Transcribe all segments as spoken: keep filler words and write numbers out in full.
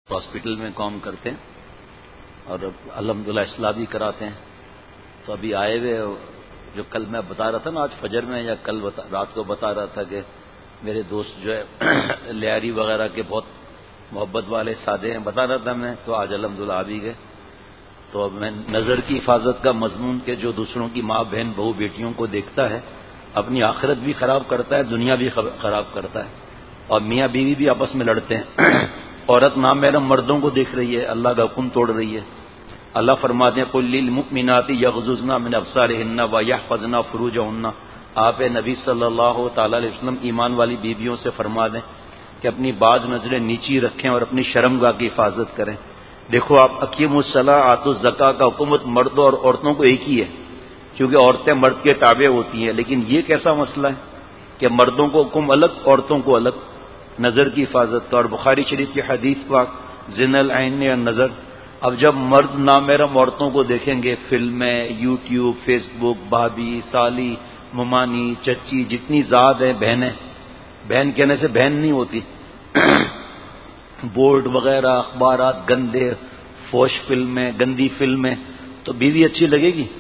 Hospital میں کام کرتے ہیں اور الحمدللہ اصلاح بھی کراتے ہیں. تو ابھی آئے ہوئے جو کل میں بتا رہا تھا نا، آج فجر میں یا کل بتا رات کو بتا رہا تھا کہ میرے دوست جو ہے لیاری وغیرہ کے بہت محبت والے سادے ہیں، بتا رہا تھا میں. تو آج الحمدللہ آ بھی گئے. تو اب میں نظر کی حفاظت کا مضمون کہ جو دوسروں کی ماں بہن بہو بیٹیوں کو دیکھتا ہے اپنی آخرت بھی خراب کرتا ہے، دنیا بھی خراب کرتا ہے. اور میاں بیوی بھی آپس میں لڑتے ہیں. عورت نامحرم مردوں کو دیکھ رہی ہے، اللہ کا حکم توڑ رہی ہے. اللہ فرماتے ہیں قل للمؤمنات یغضضن من ابصارهن ويحفظن فروجهن. آپ نبی صلی اللہ تعالی علیہ وسلم ایمان والی بیویوں سے فرما دیں کہ اپنی بعض نظریں نیچی رکھیں اور اپنی شرمگاہ کی حفاظت کریں. دیکھو آپ اقیموا الصلاۃ آتوا الزکوٰۃ کا حکومت مردوں اور عورتوں کو ایک ہی ہے، کیونکہ عورتیں مرد کے تابع ہوتی ہیں. لیکن یہ کیسا مسئلہ ہے کہ مردوں کو حکم الگ، عورتوں کو الگ نظر کی حفاظت کا. اور بخاری شریف کی حدیث پاک زنا العین النظر. اب جب مرد نامحرم عورتوں کو دیکھیں گے، فلمیں، یوٹیوب، فیس بک، بھابھی، سالی، ممانی، چچی، جتنی ذات ہیں، بہنیں، بہن کہنے سے بہن نہیں ہوتی، بورڈ وغیرہ، اخبارات، گندے فوش فلمیں، گندی فلمیں، تو بیوی اچھی لگے گی؟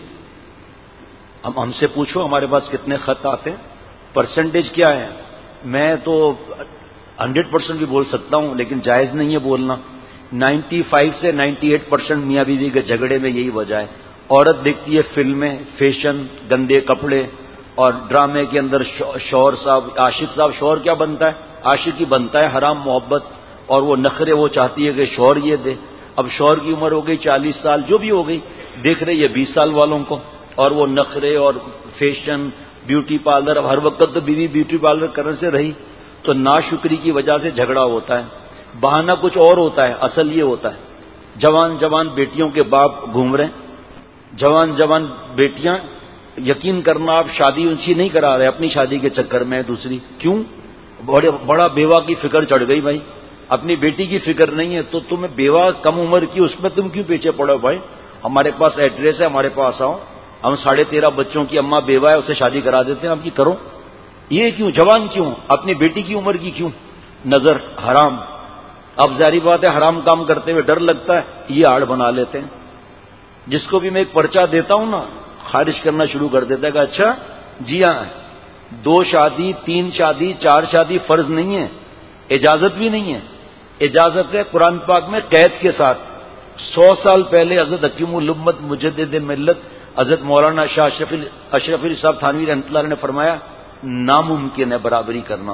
ہم ہم سے پوچھو ہمارے پاس کتنے خط آتے ہیں، پرسنٹیج کیا ہے. میں تو ہنڈریڈ پرسینٹ بھی بول سکتا ہوں، لیکن جائز نہیں ہے بولنا. نائنٹی فائیو سے نائنٹی ایٹ پرسینٹ میاں بیوی کے جھگڑے میں یہی وجہ ہے. عورت دیکھتی ہے فلمیں، فیشن، گندے کپڑے، اور ڈرامے کے اندر شوہر صاحب، عاشق صاحب، شوہر کیا بنتا ہے؟ عاشق ہی بنتا ہے، حرام محبت. اور وہ نخرے وہ چاہتی ہے کہ شوہر یہ دے. اب شوہر کی عمر ہو گئی چالیس سال، جو بھی ہو گئی، دیکھ رہی ہے بیس سال والوں کو، اور وہ نخرے اور فیشن، بیوٹی پارلر. اب ہر وقت تو بیوی بیوٹی پارلر کرنے سے رہی، تو ناشکری کی وجہ سے جھگڑا ہوتا ہے. بہانہ کچھ اور ہوتا ہے، اصل یہ ہوتا ہے جوان جوان بیٹیوں کے باپ گھوم رہے ہیں، جوان جوان بیٹیاں، یقین کرنا آپ شادی اونچی نہیں کرا رہے اپنی شادی کے چکر میں دوسری. کیوں؟ بڑے بڑا بیوہ کی فکر چڑھ گئی بھائی، اپنی بیٹی کی فکر نہیں ہے. تو تمہیں بیوہ کم عمر کی، اس میں تم کیوں پیچھے پڑو بھائی؟ ہمارے پاس ایڈریس ہے، ہمارے پاس آؤ، ہم ساڑھے تیرہ بچوں کی اماں بیوہ ہے، اسے شادی کرا دیتے ہیں آپ کی، کرو. یہ کیوں؟ جوان کیوں؟ اپنی بیٹی کی عمر کی کیوں؟ نظر حرام. اب ظاہری بات ہے حرام کام کرتے ہوئے ڈر لگتا ہے، یہ آڑ بنا لیتے ہیں. جس کو بھی میں ایک پرچہ دیتا ہوں نا، خارج کرنا شروع کر دیتا ہے کہ اچھا جی ہاں، دو شادی، تین شادی، چار شادی فرض نہیں ہے، اجازت بھی نہیں ہے. اجازت ہے قرآن پاک میں قید کے ساتھ. سو سال پہلے حضرت حکیم الامت مجدد ملت حضرت مولانا شاہ اشرف اشرف علی صاحب تھانوی رحمۃ اللہ علیہ نے فرمایا ناممکن ہے برابری کرنا،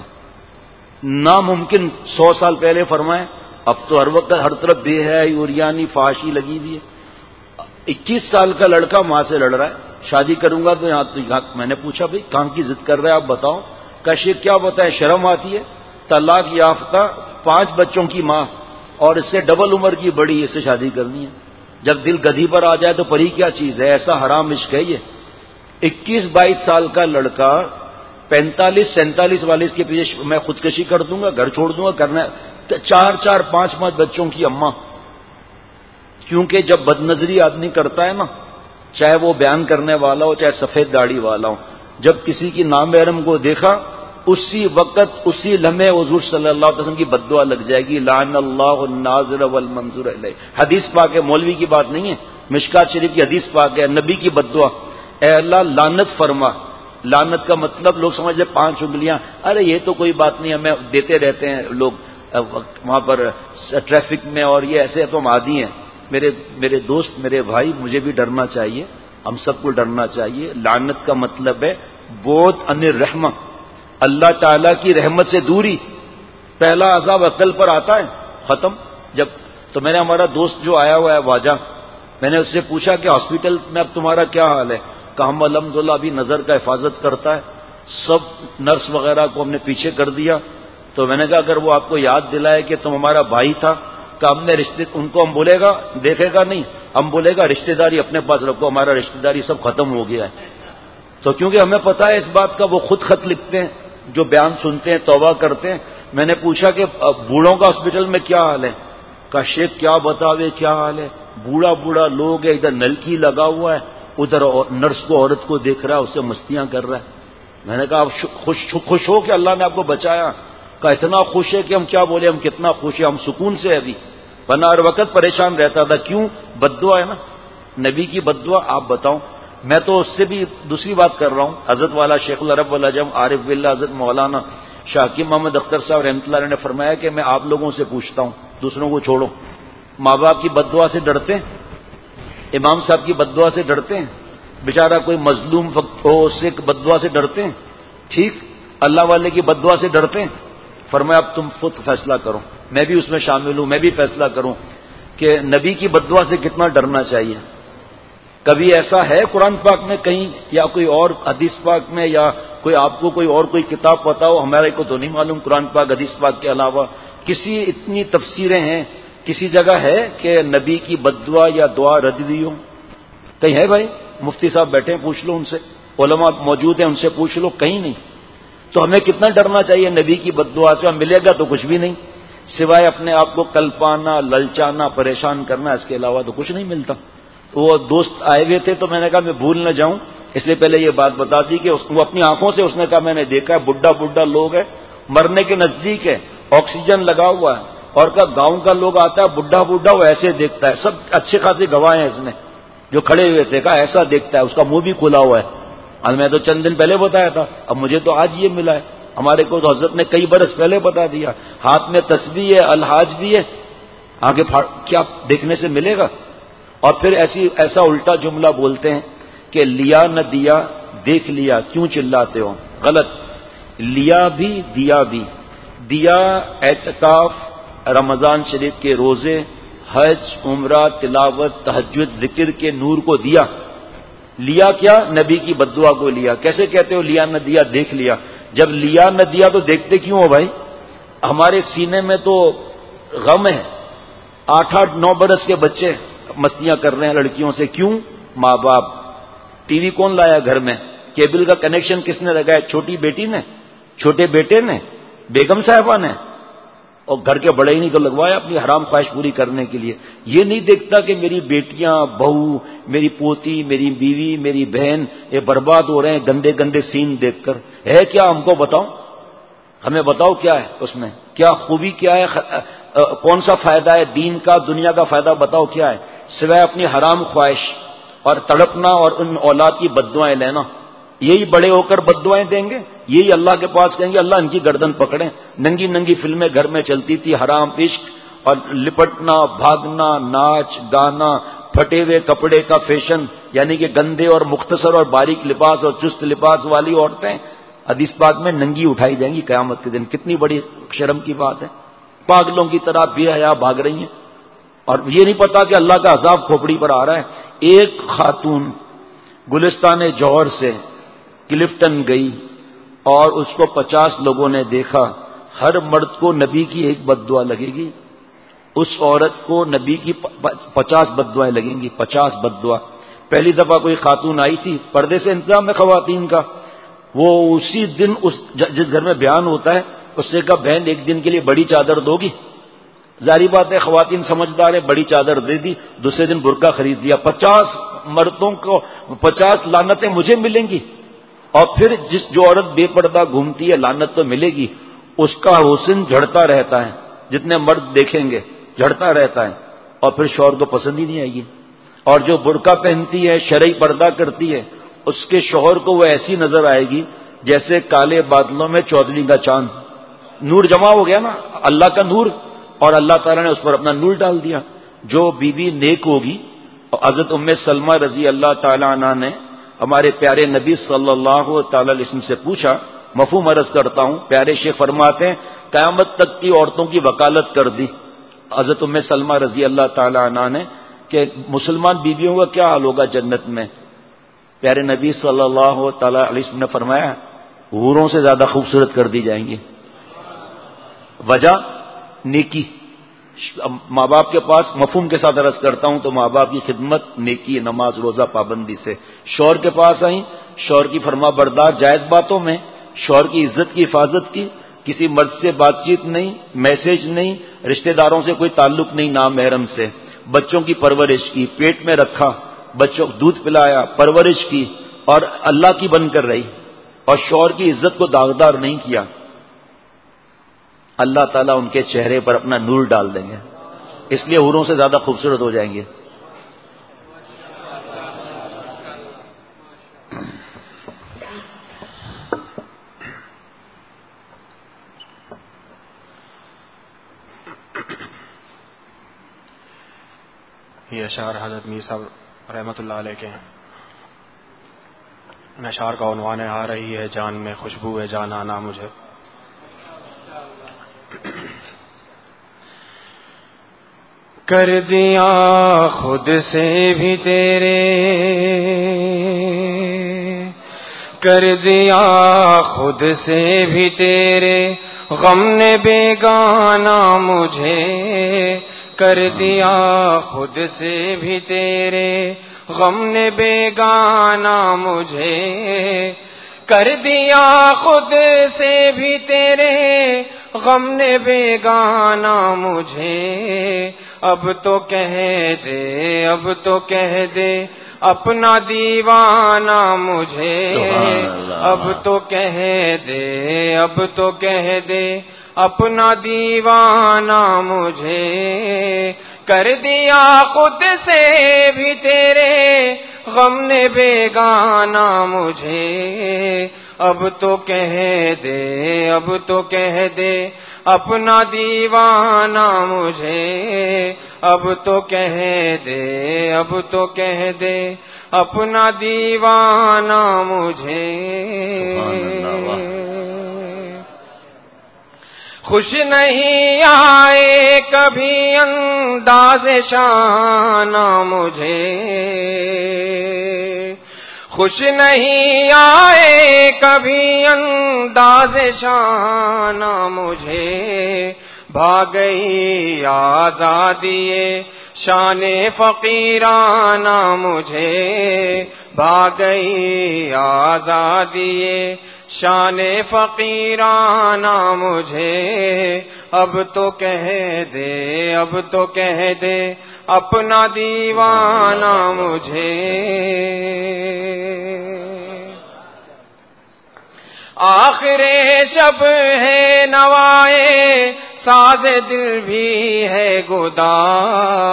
ناممکن. سو سال پہلے فرمائے. اب تو ہر وقت ہر طرف بے ہے، یوریانی، فحاشی لگی ہوئی ہے. اکیس سال کا لڑکا ماں سے لڑ رہا ہے، شادی کروں گا تو یہاں تو میں نے پوچھا بھائی کہاں کی ضد کر رہا ہے آپ بتاؤ. کیسے کیا بتائیں؟ شرم آتی ہے؟ طلاق یافتہ پانچ بچوں کی ماں اور اس سے ڈبل عمر کی بڑی، اس سے شادی کرنی ہے. جب دل گدھی پر آ جائے تو پری کیا چیز ہے؟ ایسا حرام عشق ہے یہ. اکیس بائیس سال کا لڑکا پینتالیس سینتالیس والیس کے پیچھے میں خودکشی کر دوں گا، گھر چھوڑ دوں گا، کرنا چار چار پانچ پانچ بچوں کی اماں. کیونکہ جب بد نظری آدمی کرتا ہے نا، چاہے وہ بیان کرنے والا ہو، چاہے سفید داڑھی والا ہو، جب کسی کی نامحرم کو دیکھا اسی وقت اسی لمحے حضور صلی اللہ علیہ وسلم کی بددعا لگ جائے گی، لعن اللہ الناظر والمنظور الیہ. حدیث پاک ہے، مولوی کی بات نہیں ہے، مشکات شریف کی حدیث پاک ہے، نبی کی بددعا. اے اللہ لعنت فرما. لعنت کا مطلب لوگ سمجھ لیں پانچ انگلیاں، ارے یہ تو کوئی بات نہیں، ہمیں دیتے رہتے ہیں لوگ وہاں پر ٹریفک میں، اور یہ ایسے تو ہم عادی ہیں. میرے میرے دوست، میرے بھائی، مجھے بھی ڈرنا چاہیے، ہم سب کو ڈرنا چاہیے. لعنت کا مطلب ہے بعد عن الرحمہ، اللہ تعالی کی رحمت سے دوری. پہلا عذاب عقل پر آتا ہے، ختم. جب تو میں نے ہمارا دوست جو آیا ہوا ہے واجہ، میں نے اس سے پوچھا کہ ہاسپٹل میں اب تمہارا کیا حال ہے؟ کہ ہم الحمدللہ ابھی نظر کا حفاظت کرتا ہے، سب نرس وغیرہ کو ہم نے پیچھے کر دیا. تو میں نے کہا اگر وہ آپ کو یاد دلائے کہ تم ہمارا بھائی تھا، کہ ہم نے رشتے ان کو ہم بولے گا، دیکھے گا نہیں، ہم بولے گا رشتہ داری اپنے پاس رکھو، ہمارا رشتہ داری سب ختم ہو گیا ہے. تو کیونکہ ہمیں پتا ہے اس بات کا، وہ خود خط لکھتے ہیں، جو بیان سنتے ہیں توبہ کرتے ہیں. میں نے پوچھا کہ بوڑھوں کا ہاسپٹل میں کیا حال ہے؟ کہ شیخ کیا بتاوے کیا حال ہے، بوڑھا بوڑھا لوگ ہے، ادھر نلکی لگا ہوا ہے، ادھر نرس کو عورت کو دیکھ رہا ہے، اسے مستیاں کر رہا ہے. میں نے کہا آپ خوش خوش ہو کہ اللہ نے آپ کو بچایا؟ کہ اتنا خوش ہے کہ ہم کیا بولے، ہم کتنا خوش ہیں، ہم سکون سے ابھی. ورنہ ہر وقت پریشان رہتا تھا. کیوں؟ بد دعا ہے نا نبی کی بد دعا. آپ بتاؤ, میں تو اس سے بھی دوسری بات کر رہا ہوں. حضرت والا شیخ العرب والعجم عارف باللہ حضرت مولانا شاکر محمد اختر صاحب رحمۃ اللہ علیہ نے فرمایا کہ میں آپ لوگوں سے پوچھتا ہوں, دوسروں کو چھوڑو, ماں باپ کی بد دعا سے ڈرتے ہیں؟ امام صاحب کی بد دعا سے ڈرتے ہیں؟ بیچارہ کوئی مظلوم ہو اس سے بد دعا سے ڈرتے ہیں؟ ٹھیک, اللہ والے کی بد دعا سے ڈرتے ہیں؟ فرمایا اب تم خود فیصلہ کرو, میں بھی اس میں شامل ہوں, میں بھی فیصلہ کروں کہ نبی کی بد دعا سے کتنا ڈرنا چاہیے. کبھی ایسا ہے قرآن پاک میں کہیں یا کوئی اور حدیث پاک میں, یا کوئی آپ کو کوئی اور کوئی کتاب پتا ہو, ہمارے کو تو نہیں معلوم قرآن پاک حدیث پاک کے علاوہ کسی اتنی تفسیریں ہیں, کسی جگہ ہے کہ نبی کی بد دعا یا دعا رد دی ہو؟ کہیں ہے بھائی؟ مفتی صاحب بیٹھے ہیں, پوچھ لو ان سے, علماء موجود ہیں ان سے پوچھ لو, کہیں نہیں. تو ہمیں کتنا ڈرنا چاہیے نبی کی بد دعا سے؟ ہم ملے گا تو کچھ بھی نہیں, سوائے اپنے آپ کو کلپانا, للچانا, پریشان کرنا, اس کے علاوہ تو کچھ نہیں ملتا. وہ دوست آئے ہوئے تھے تو میں نے کہا میں بھول نہ جاؤں, اس لیے پہلے یہ بات بتا دی کہ وہ اپنی آنکھوں سے اس نے کہا میں نے دیکھا ہے, بڈھا بڈھا لوگ ہے, مرنے کے نزدیک ہے, آکسیجن لگا ہوا ہے, اور کا گاؤں کا لوگ آتا ہے بڈھا بڈھا وہ ایسے دیکھتا ہے. سب اچھے خاصے گواہ ہیں اس میں جو کھڑے ہوئے تھے, کہا ایسا دیکھتا ہے, اس کا منہ بھی کھلا ہوا ہے. اور میں تو چند دن پہلے بتایا تھا, اب مجھے تو آج یہ ملا ہے. ہمارے کو تو حضرت نے کئی برس پہلے بتا دیا. ہاتھ میں تسبیح ہے, الحاج بھی ہے, آگے کیا دیکھنے سے ملے گا؟ اور پھر ایسی ایسا الٹا جملہ بولتے ہیں کہ لیا نہ دیا دیکھ لیا کیوں چلاتے ہو؟ غلط. لیا بھی دیا بھی. دیا اعتکاف, رمضان شریف کے روزے, حج, عمرہ, تلاوت, تہجد, ذکر کے نور کو دیا. لیا کیا؟ نبی کی بددعا کو لیا. کیسے کہتے ہو لیا نہ دیا دیکھ لیا؟ جب لیا نہ دیا تو دیکھتے کیوں ہو بھائی؟ ہمارے سینے میں تو غم ہے. آٹھ آٹھ نو برس کے بچے مستیاں کر رہے ہیں لڑکیوں سے. کیوں؟ ماں باپ. ٹی وی کون لایا گھر میں؟ کیبل کا کنیکشن کس نے لگایا؟ چھوٹی بیٹی نے, چھوٹے بیٹے نے, بیگم صاحبہ نے, اور گھر کے بڑے ہی نہیں تو لگوایا اپنی حرام خواہش پوری کرنے کے لیے. یہ نہیں دیکھتا کہ میری بیٹیاں, بہو, میری پوتی, میری بیوی, میری بہن یہ برباد ہو رہے ہیں گندے گندے سین دیکھ کر. ہے کیا؟ ہم کو بتاؤ, ہمیں بتاؤ کیا ہے اس میں, کیا خوبی کیا ہے, کون سا فائدہ ہے دین کا, دنیا کا فائدہ بتاؤ کیا ہے, سوائے اپنی حرام خواہش اور تڑپنا اور ان اولاد کی بددعائیں لینا. یہی بڑے ہو کر بددعائیں دیں گے, یہی اللہ کے پاس کہیں گے اللہ ان کی گردن پکڑیں. ننگی ننگی فلمیں گھر میں چلتی تھی, حرام عشق اور لپٹنا, بھاگنا, ناچ گانا, پھٹے ہوئے کپڑے کا فیشن, یعنی کہ گندے اور مختصر اور باریک لباس اور چست لباس والی عورتیں حدیث پاک میں ننگی اٹھائی جائیں گی قیامت کے دن. کتنی بڑی شرم کی بات ہے. پاگلوں کی طرح بے حیا بھاگ رہی ہیں, اور یہ نہیں پتا کہ اللہ کا عذاب کھوپڑی پر آ رہا ہے. ایک خاتون گلستان جوہر سے کلفٹن گئی اور اس کو پچاس لوگوں نے دیکھا. ہر مرد کو نبی کی ایک بددعا لگے گی, اس عورت کو نبی کی پچاس بددعائیں لگیں گی. پچاس بددعا. پہلی دفعہ کوئی خاتون آئی تھی, پردے سے انتظام ہے خواتین کا, وہ اسی دن اس جس گھر میں بیان ہوتا ہے اس سے کہا بہن ایک دن کے لیے بڑی چادر دو گی؟ ظاہری بات ہے خواتین سمجھدار ہے, بڑی چادر دے دی. دوسرے دن برقع خرید دیا. پچاس مردوں کو پچاس لعنتیں مجھے ملیں گی. اور پھر جس جو عورت بے پردہ گھومتی ہے لعنت تو ملے گی, اس کا حسن جھڑتا رہتا ہے, جتنے مرد دیکھیں گے جھڑتا رہتا ہے, اور پھر شوہر کو پسند ہی نہیں آئے گی. اور جو برقع پہنتی ہے, شرعی پردہ کرتی ہے, اس کے شوہر کو وہ ایسی نظر آئے گی جیسے کالے بادلوں میں چودھری کا چاند. نور جمع ہو گیا نا, اللہ کا نور, اور اللہ تعالیٰ نے اس پر اپنا نور ڈال دیا. جو بیوی نیک ہوگی, حضرت ام سلمہ رضی اللہ تعالی عنہ نے ہمارے پیارے نبی صلی اللہ تعالی علیہ وسلم سے پوچھا, مفہوم عرض کرتا ہوں, پیارے شیخ فرماتے ہیں قیامت تک کی عورتوں کی وکالت کر دی حضرت ام سلمہ رضی اللہ تعالی عنہ نے کہ مسلمان بیویوں کا کیا حال ہوگا جنت میں. پیارے نبی صلی اللہ تعالی علیہ وسلم نے فرمایا حوروں سے زیادہ خوبصورت کر دی جائیں گی. وجہ نیکی. ماں باپ کے پاس مفہوم کے ساتھ عرض کرتا ہوں تو ماں باپ کی خدمت, نیکی, نماز روزہ پابندی سے. شوہر کے پاس آئیں, شوہر کی فرما بردار جائز باتوں میں, شوہر کی عزت کی حفاظت کی, کسی مرد سے بات چیت نہیں, میسج نہیں, رشتہ داروں سے کوئی تعلق نہیں, نام محرم سے. بچوں کی پرورش کی, پیٹ میں رکھا, بچوں کو دودھ پلایا, پرورش کی, اور اللہ کی بن کر رہی, اور شوہر کی عزت کو داغدار نہیں کیا, اللہ تعالیٰ ان کے چہرے پر اپنا نور ڈال دیں گے. اس لیے حوروں سے زیادہ خوبصورت ہو جائیں گے. یہ اشعار حضرت میر صاحب رحمۃ اللہ علیہ کے ہیں. ان اشعار کا عنوان ہے آ رہی ہے جان میں خوشبو ہے جان آنا مجھے. کر دیا خود سے بھی تیرے، کر دیا خود سے بھی تیرے، غم نے بیگانہ مجھے. کر دیا خود سے بھی تیرے، غم نے بیگانہ مجھے. کر دیا خود سے بھی تیرے، غم نے بیگانہ مجھے. اب تو کہہ دے، اب تو کہہ دے اپنا دیوانہ مجھے. اب تو کہہ دے، اب تو کہہ دے اپنا دیوانہ مجھے. کر دیا خود سے بھی تیرے، غم نے بیگانہ مجھے. اب تو کہہ دے، اب تو کہہ دے اپنا دیوانہ مجھے. اب تو کہہ دے، اب تو کہہ دے اپنا دیوانہ مجھے. خوش نہیں آئے کبھی انداز شانہ مجھے. خوش نہیں آئے کبھی انداز شانہ مجھے. بھاگ گئی آزادی شان فقیرانہ مجھے. بھاگ گئی آزادی شان فقیرانہ مجھے. اب تو کہہ دے، اب تو کہہ دے اپنا دیوانہ مجھے. آخر شب ہے نوائے ساز دل بھی ہے گداز.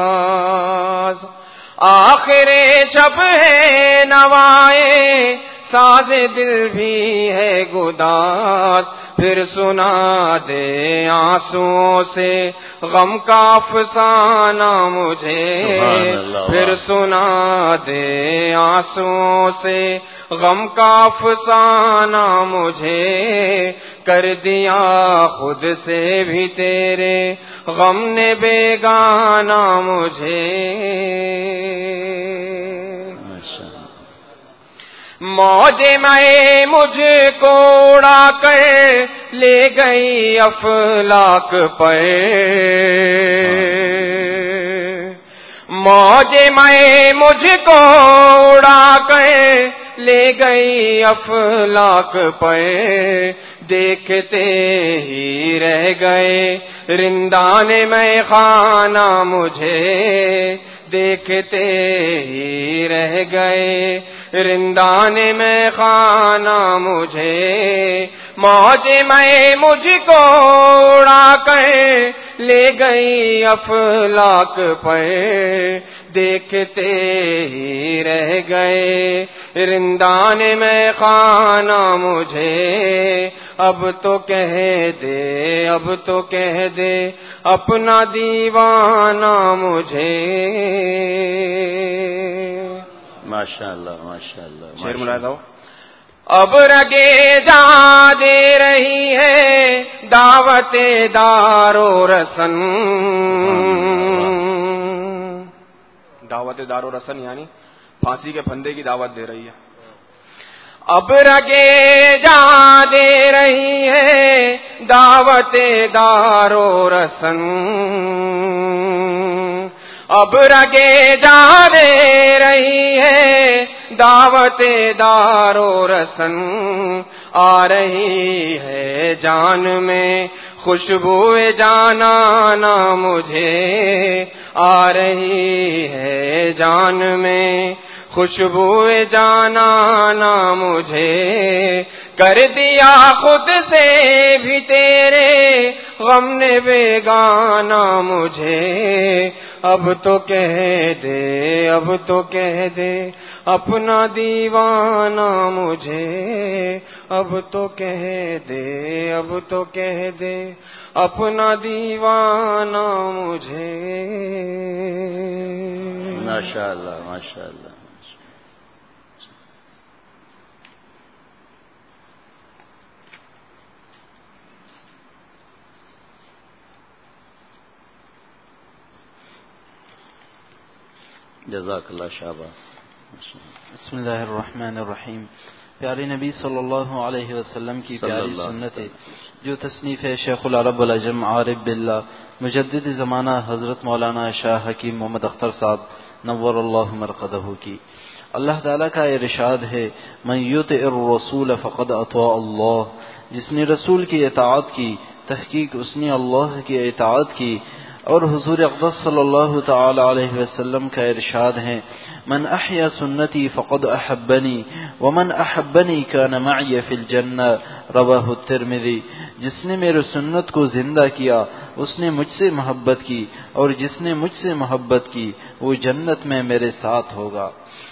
آخر شب ہے نوائے ساز دل بھی ہے گداز. پھر سنا دے آنسوؤں سے غم کا افسانہ مجھے. پھر سنا دے آنسوؤں سے غم کا افسانہ مجھے. کر دیا خود سے بھی تیرے، غم نے بیگانہ مجھے. موج میں مجھ کو اڑا کر لے گئی افلاک پر. موج میں مجھ کو اڑا کر لے گئی افلاک پر. دیکھتے ہی رہ گئے رندان میں خانہ مجھے. دیکھتے ہی رہ گئے رندان میں خانہ مجھے. موج میں مجھ کو اڑا کر لے گئی افلاک پر. دیکھتے ہی رہ گئے رندان میں خانہ مجھے. اب تو کہہ دے، اب تو کہہ دے اپنا دیوانہ مجھے. ماشاء اللہ ماشاء اللہ. شعر ملاحظہ ہو. اب رگے جا دے رہی ہے دعوت دار و رسن. دعوت دار و رسن یعنی پھانسی کے پھندے کی دعوت دے رہی ہے. اب رگے جا دے رہی ہے دعوت دار و رسن. اب رگے جا دے رہی ہے دعوت دار و رسن. آ رہی ہے جان میں خوشبو جانانا مجھے. آ رہی ہے جان میں خوشبو جانانا مجھے. کر دیا خود سے بھی تیرے غم نے بیگانہ مجھے اب تو کہہ دے اب تو کہہ دے اپنا دیوانہ مجھے اب تو کہہ دے اب تو کہہ دے اپنا دیوانہ مجھے. ماشاء اللہ ماشاء اللہ. جزاک اللہ شاباش. بسم اللہ الرحمن الرحیم. پیارے نبی صلی اللہ علیہ وسلم کی پیاری سنت ہے جو تصنیف ہے شیخ العرب والعجم عارف باللہ مجدد زمانہ حضرت مولانا شاہ حکیم محمد اختر صاحب نور اللہ مرقدہ کی. اللہ تعالیٰ کا ارشاد ہے من یطع الرسول فقد اطاع اللہ. جس نے رسول کی اطاعت کی تحقیق اس نے اللہ کی اطاعت کی. اور حضور اقدس صلی اللہ تعالی علیہ وسلم کا ارشاد ہے من احیا سنتی فقد احبنی ومن احبنی کان معی فی الجنہ رواہ الترمذی. جس نے میرے سنت کو زندہ کیا اس نے مجھ سے محبت کی اور جس نے مجھ سے محبت کی وہ جنت میں میرے ساتھ ہوگا.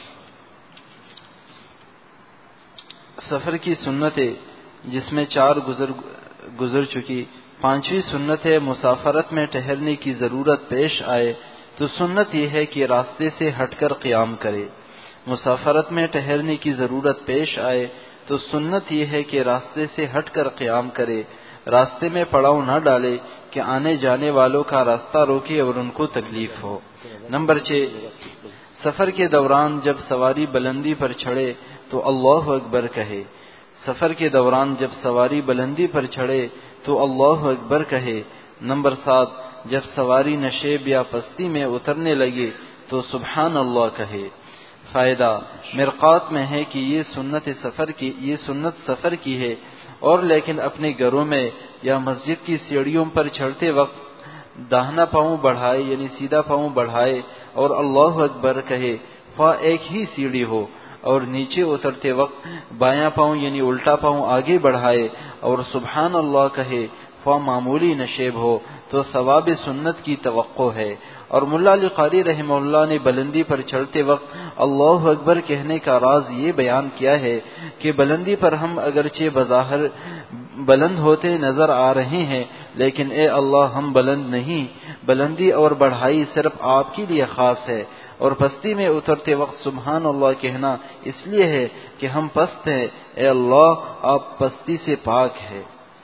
سفر کی سنت ہے جس میں چار گزر گزر چکی. پانچویں سنت ہے مسافرت میں ٹہرنے کی ضرورت پیش آئے تو سنت یہ ہے کہ راستے سے ہٹ کر قیام کرے. مسافرت میں ٹہرنے کی ضرورت پیش آئے تو سنت یہ ہے کہ راستے سے ہٹ کر قیام کرے. راستے میں پڑاؤ نہ ڈالے کہ آنے جانے والوں کا راستہ روکے اور ان کو تکلیف ہو. نمبر چھ سفر کے دوران جب سواری بلندی پر چڑھے تو اللہ اکبر کہے. سفر کے دوران جب سواری بلندی پر چڑھے تو اللہ اکبر کہے. نمبر سات جب سواری نشیب یا پستی میں اترنے لگے تو سبحان اللہ کہے. فائدہ مرقات میں ہے کہ یہ سنت سفر کی یہ سنت سفر کی ہے اور لیکن اپنے گھروں میں یا مسجد کی سیڑھیوں پر چڑھتے وقت داہنا پاؤں بڑھائے یعنی سیدھا پاؤں بڑھائے اور اللہ اکبر کہے خواہ ایک ہی سیڑھی ہو. اور نیچے اترتے وقت بایاں پاؤں یعنی الٹا پاؤں آگے بڑھائے اور سبحان اللہ کہے خواہ معمولی نشیب ہو تو ثواب سنت کی توقع ہے. اور ملا علی قاری رحمہ اللہ نے بلندی پر چڑھتے وقت اللہ اکبر کہنے کا راز یہ بیان کیا ہے کہ بلندی پر ہم اگرچہ بظاہر بلند ہوتے نظر آ رہے ہیں لیکن اے اللہ ہم بلند نہیں. بلندی اور بڑھائی صرف آپ کے لیے خاص ہے. اور پستی میں اترتے وقت سبحان اللہ کہنا اس لیے ہے کہ ہم پست ہیں. اے اللہ آپ پستی سے پاک ہے.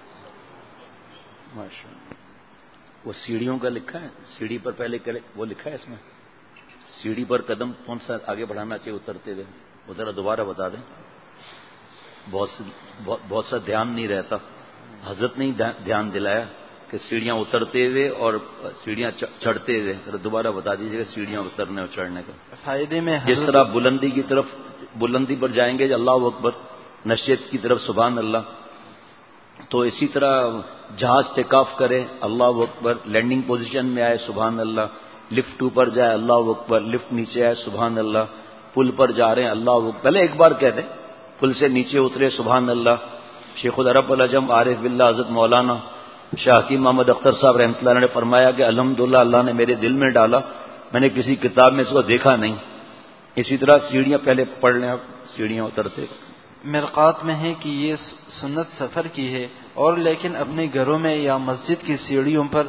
وہ سیڑھیوں کا لکھا ہے سیڑھی پر پہلے وہ لکھا ہے اس میں سیڑھی پر قدم کون سا آگے بڑھانا چاہیے اترتے ہوئے وہ ذرا دوبارہ بتا دیں. بہت بہت, بہت سا دھیان نہیں رہتا. حضرت نے دھیان دلایا کہ سیڑھیاں اترتے ہوئے اور سیڑھیاں چڑھتے ہوئے. دوبارہ بتا دیجیے گا سیڑھیاں اترنے اور چڑھنے کا فائدے میں جس طرح بلندی کی طرف بلندی پر جائیں گے اللہ اکبر نشیب کی طرف سبحان اللہ تو اسی طرح جہاز ٹیک آف کرے اللہ اکبر لینڈنگ پوزیشن میں آئے سبحان اللہ لفٹ اوپر جائے اللہ اکبر لفٹ نیچے آئے سبحان اللہ پل پر جا رہے ہیں اللہ اکبر پہلے ایک بار کہہ دیں پل سے نیچے اترے سبحان اللہ. شیخ العرب والعجم عارف باللہ حضرت مولانا شاہ حکیم محمد اختر صاحب رحمۃ اللہ نے فرمایا کہ الحمدللہ اللہ نے میرے دل میں ڈالا میں نے کسی کتاب میں اس کو دیکھا نہیں. اسی طرح سیڑھیاں پہلے پڑھ لیں آپ سیڑھیاں اترتے. مرقات میں ہے کہ یہ سنت سفر کی ہے اور لیکن اپنے گھروں میں یا مسجد کی سیڑھیوں پر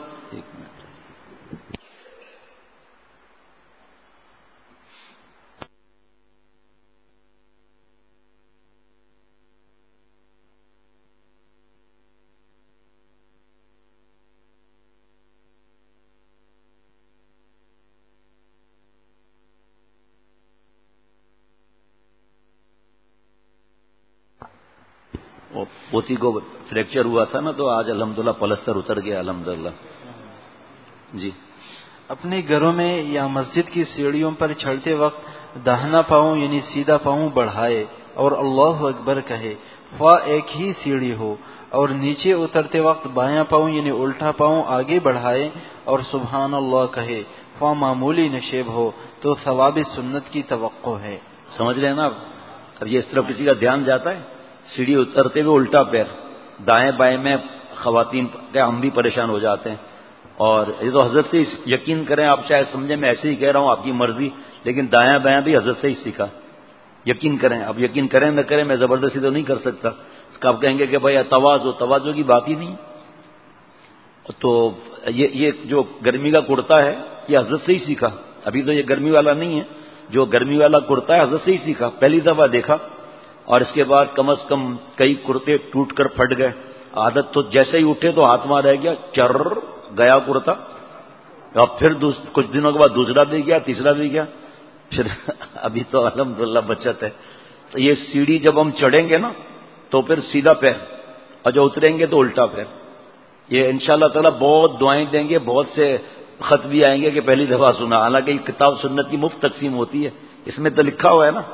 پوتی کو فریکچر ہوا تھا نا تو آج الحمدللہ پلستر اتر گیا الحمدللہ. جی اپنے گھروں میں یا مسجد کی سیڑھیوں پر چڑھتے وقت داہنا پاؤں یعنی سیدھا پاؤں بڑھائے اور اللہ اکبر کہے خواہ ایک ہی سیڑھی ہو. اور نیچے اترتے وقت بایاں پاؤں یعنی الٹا پاؤں آگے بڑھائے اور سبحان اللہ کہے خواہ معمولی نشیب ہو تو ثواب سنت کی توقع ہے. سمجھ رہے ہیں نا آپ. اب یہ اس طرف کسی کا دھیان جاتا ہے سیڑھی اترتے ہوئے الٹا پیر دائیں بائیں میں خواتین کیا ہم بھی پریشان ہو جاتے ہیں. اور یہ تو حضرت سے یقین کریں آپ، چاہے سمجھیں میں ایسے ہی کہہ رہا ہوں، آپ کی مرضی، لیکن دایاں بایاں بھی حضرت سے ہی سیکھا. یقین کریں، اب یقین کریں نہ کریں، میں زبردستی تو نہیں کر سکتا. اس کا آپ کہیں گے کہ بھائی تواضع تواضع کی بات ہی نہیں. تو یہ یہ جو گرمی کا کرتا ہے یہ حضرت سے ہی سیکھا. ابھی تو یہ گرمی والا نہیں ہے، جو گرمی والا کرتا ہے حضرت سے ہی سیکھا، پہلی دفعہ دیکھا. اور اس کے بعد کم از کم کئی کرتے ٹوٹ کر پھٹ گئے. عادت تو جیسے ہی اٹھے تو ہاتھ میں رہ گیا، چر گیا کرتا. اب پھر کچھ دنوں کے بعد دوسرا بھی گیا، تیسرا بھی گیا. پھر ابھی تو الحمدللہ بچت ہے. تو یہ سیڑھی جب ہم چڑھیں گے نا تو پھر سیدھا پیر، اور جو اتریں گے تو الٹا پیر. یہ انشاءاللہ تعالی بہت دعائیں دیں گے، بہت سے خط بھی آئیں گے کہ پہلی دفعہ سنا. حالانکہ یہ کتاب سنت کی مفت تقسیم ہوتی ہے، اس میں تو لکھا ہوا ہے نا.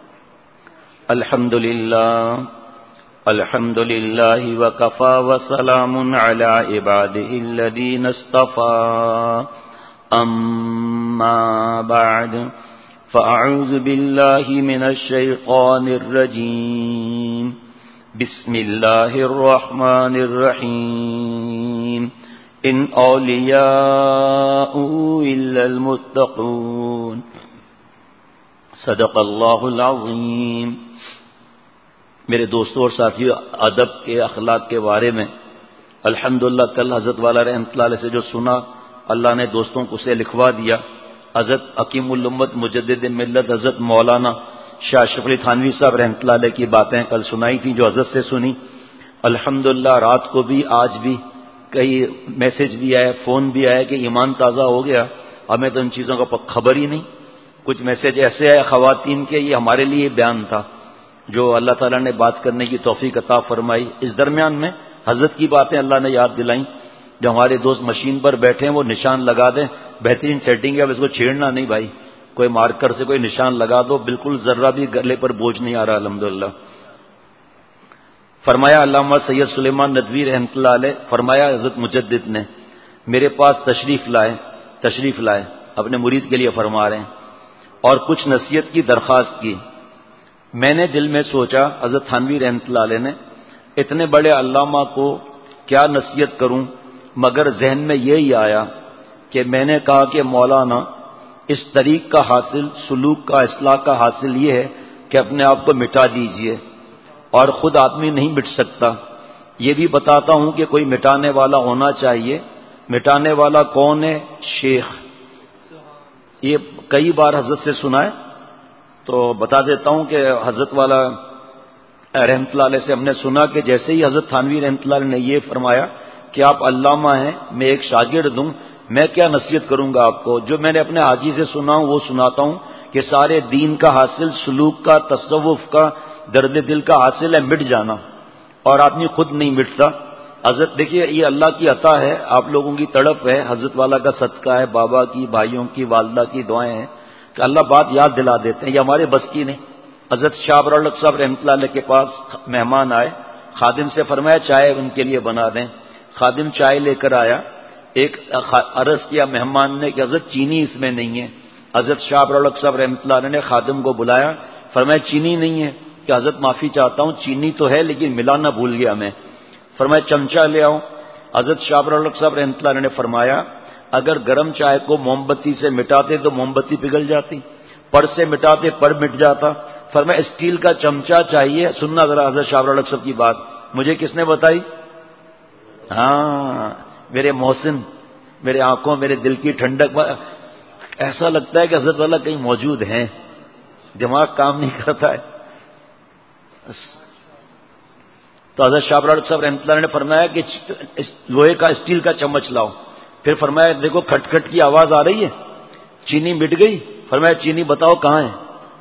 الحمدللہ الحمدللہ وکفی وسلام علی عبادہ الذین اصطفی. اما بعد فاعوذ باللہ من الشیطان الرجیم. بسم اللہ الرحمن الرحیم. ان اولیاء الا المتقون. صدق اللہ العظیم. میرے دوستوں اور ساتھیوں، ادب کے اخلاق کے بارے میں الحمدللہ کل حضرت والا رحمۃ اللہ علیہ سے جو سنا، اللہ نے دوستوں کو سے لکھوا دیا. حضرت حکیم الامت مجدد ملت حضرت مولانا شاہ اشرف علی تھانوی صاحب رحمۃ اللہ علیہ کی باتیں کل سنائی تھیں جو حضرت سے سنی. الحمدللہ رات کو بھی آج بھی کئی میسج بھی آئے، فون بھی آئے کہ ایمان تازہ ہو گیا، ہمیں تو ان چیزوں کا خبر ہی نہیں. کچھ میسج ایسے آئے خواتین کے، یہ ہمارے لیے بیان تھا جو اللہ تعالیٰ نے بات کرنے کی توفیق عطا فرمائی. اس درمیان میں حضرت کی باتیں اللہ نے یاد دلائیں. جو ہمارے دوست مشین پر بیٹھے ہیں وہ نشان لگا دیں، بہترین سیٹنگ ہے، اب اس کو چھیڑنا نہیں بھائی. کوئی مارکر سے کوئی نشان لگا دو، بالکل ذرہ بھی گلے پر بوجھ نہیں آ رہا الحمدللہ. فرمایا علامہ سید سلیمان ندوی رحمۃ اللہ علیہ، فرمایا حضرت مجدد نے میرے پاس تشریف لائے تشریف لائے اپنے مرید کے لیے فرما رہے ہیں، اور کچھ نصیحت کی درخواست کی. میں نے دل میں سوچا حضرت تھانوی رحمۃ اللہ علیہ نے اتنے بڑے علامہ کو کیا نصیحت کروں، مگر ذہن میں یہی آیا کہ میں نے کہا کہ مولانا اس طریق کا حاصل، سلوک کا، اصلاح کا حاصل یہ ہے کہ اپنے آپ کو مٹا دیجئے، اور خود آدمی نہیں مٹ سکتا. یہ بھی بتاتا ہوں کہ کوئی مٹانے والا ہونا چاہیے. مٹانے والا کون ہے؟ شیخ. یہ کئی بار حضرت سے سنا ہے تو بتا دیتا ہوں کہ حضرت والا رحمۃ اللہ علیہ سے ہم نے سنا کہ جیسے ہی حضرت تھانوی رحمۃ اللہ علیہ نے یہ فرمایا کہ آپ علامہ ہیں، میں ایک شاگرد ہوں، میں کیا نصیحت کروں گا آپ کو، جو میں نے اپنے حاجی سے سنا ہوں وہ سناتا ہوں کہ سارے دین کا حاصل، سلوک کا، تصوف کا، درد دل کا حاصل ہے مٹ جانا، اور آدمی خود نہیں مٹتا. حضرت دیکھیے یہ اللہ کی عطا ہے، آپ لوگوں کی تڑپ ہے، حضرت والا کا صدقہ ہے، بابا کی، بھائیوں کی، والدہ کی دعائیں ہیں کہ اللہ بات یاد دلا دیتے ہیں، یہ ہمارے بس کی نہیں. حضرت شاہ ابرالحق صاحب رحمۃ اللہ علیہ کے پاس مہمان آئے، خادم سے فرمایا چائے ان کے لیے بنا دیں. خادم چائے لے کر آیا. ایک عرض کیا مہمان نے کہ حضرت چینی اس میں نہیں ہے. حضرت شاہ ابرالحق صاحب رحمۃ اللہ علیہ نے خادم کو بلایا، فرمایا چینی نہیں ہے. کہ حضرت معافی چاہتا ہوں چینی تو ہے لیکن ملانا بھول گیا میں. فرمایا چمچہ لے آؤ. حضرت شاہ ابرالحق صاحب رحمۃ اللہ علیہ نے فرمایا اگر گرم چائے کو موم بتی سے مٹاتے تو موم بتی پگھل جاتی، پر سے مٹاتے پر مٹ جاتا. فرمایا اسٹیل کا چمچہ چاہیے. سننا ذرا حضرت شاہ ابرالحق صاحب کی بات، مجھے کس نے بتائی؟ ہاں میرے محسن، میرے آنکھوں میرے دل کی ٹھنڈک. ایسا لگتا ہے کہ حضرت والا کہیں موجود ہیں، دماغ کام نہیں کرتا ہے. تو حضرت شاہ ابرالحق صاحب رحمۃ اللہ نے فرمایا کہ لوہے کا اسٹیل کا چمچ لاؤ. پھر فرمایا دیکھو کھٹ کھٹ کی آواز آ رہی ہے، چینی مٹ گئی. فرمایا چینی بتاؤ کہاں ہے،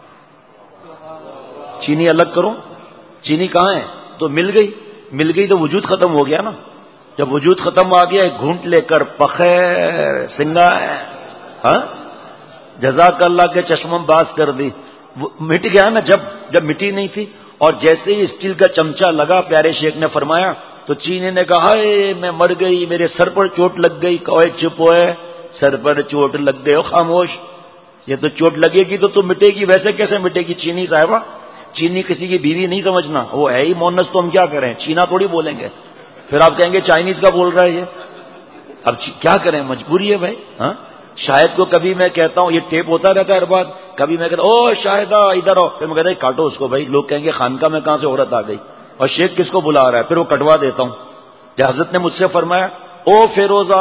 چینی الگ کرو، چینی کہاں ہے؟ تو مل گئی. مل گئی تو وجود ختم ہو گیا نا. جب وجود ختم آ گیا ایک گھونٹ لے کر پخیر سنگا ہے، ہاں جزاک اللہ کے چشمم باز کر دی. مٹ گیا نا جب جب مٹی نہیں تھی. اور جیسے ہی اسٹیل کا چمچہ لگا پیارے شیخ نے فرمایا تو چینی نے کہا اے میں مر گئی، میرے سر پر چوٹ لگ گئی. کوئے چپ ہوئے، سر پر چوٹ لگ گئے، خاموش. یہ تو چوٹ لگے گی تو تو مٹے گی، ویسے کیسے مٹے گی چینی صاحبہ؟ چینی کسی کی بیوی نہیں سمجھنا، وہ ہے ہی مونس تو ہم کیا کریں، چینا تھوڑی بولیں گے. پھر آپ کہیں گے چائنیز کا بول رہا ہے یہ. اب کیا کریں, مجبوری ہے بھائی. ہاں شاہد کو کبھی میں کہتا ہوں, یہ ٹیپ ہوتا رہتا ہے ہر بات, کبھی میں کہتا ہوں او شاہدہ ادھر آؤ, پھر میں کہتا ہوں کاٹو اس کو بھائی, لوگ کہیں گے خانقاہ میں کہاں سے عورت آ گئی, اور شیخ کس کو بلا رہا ہے, پھر وہ کٹوا دیتا ہوں. کہ حضرت نے مجھ سے فرمایا او فیروزہ,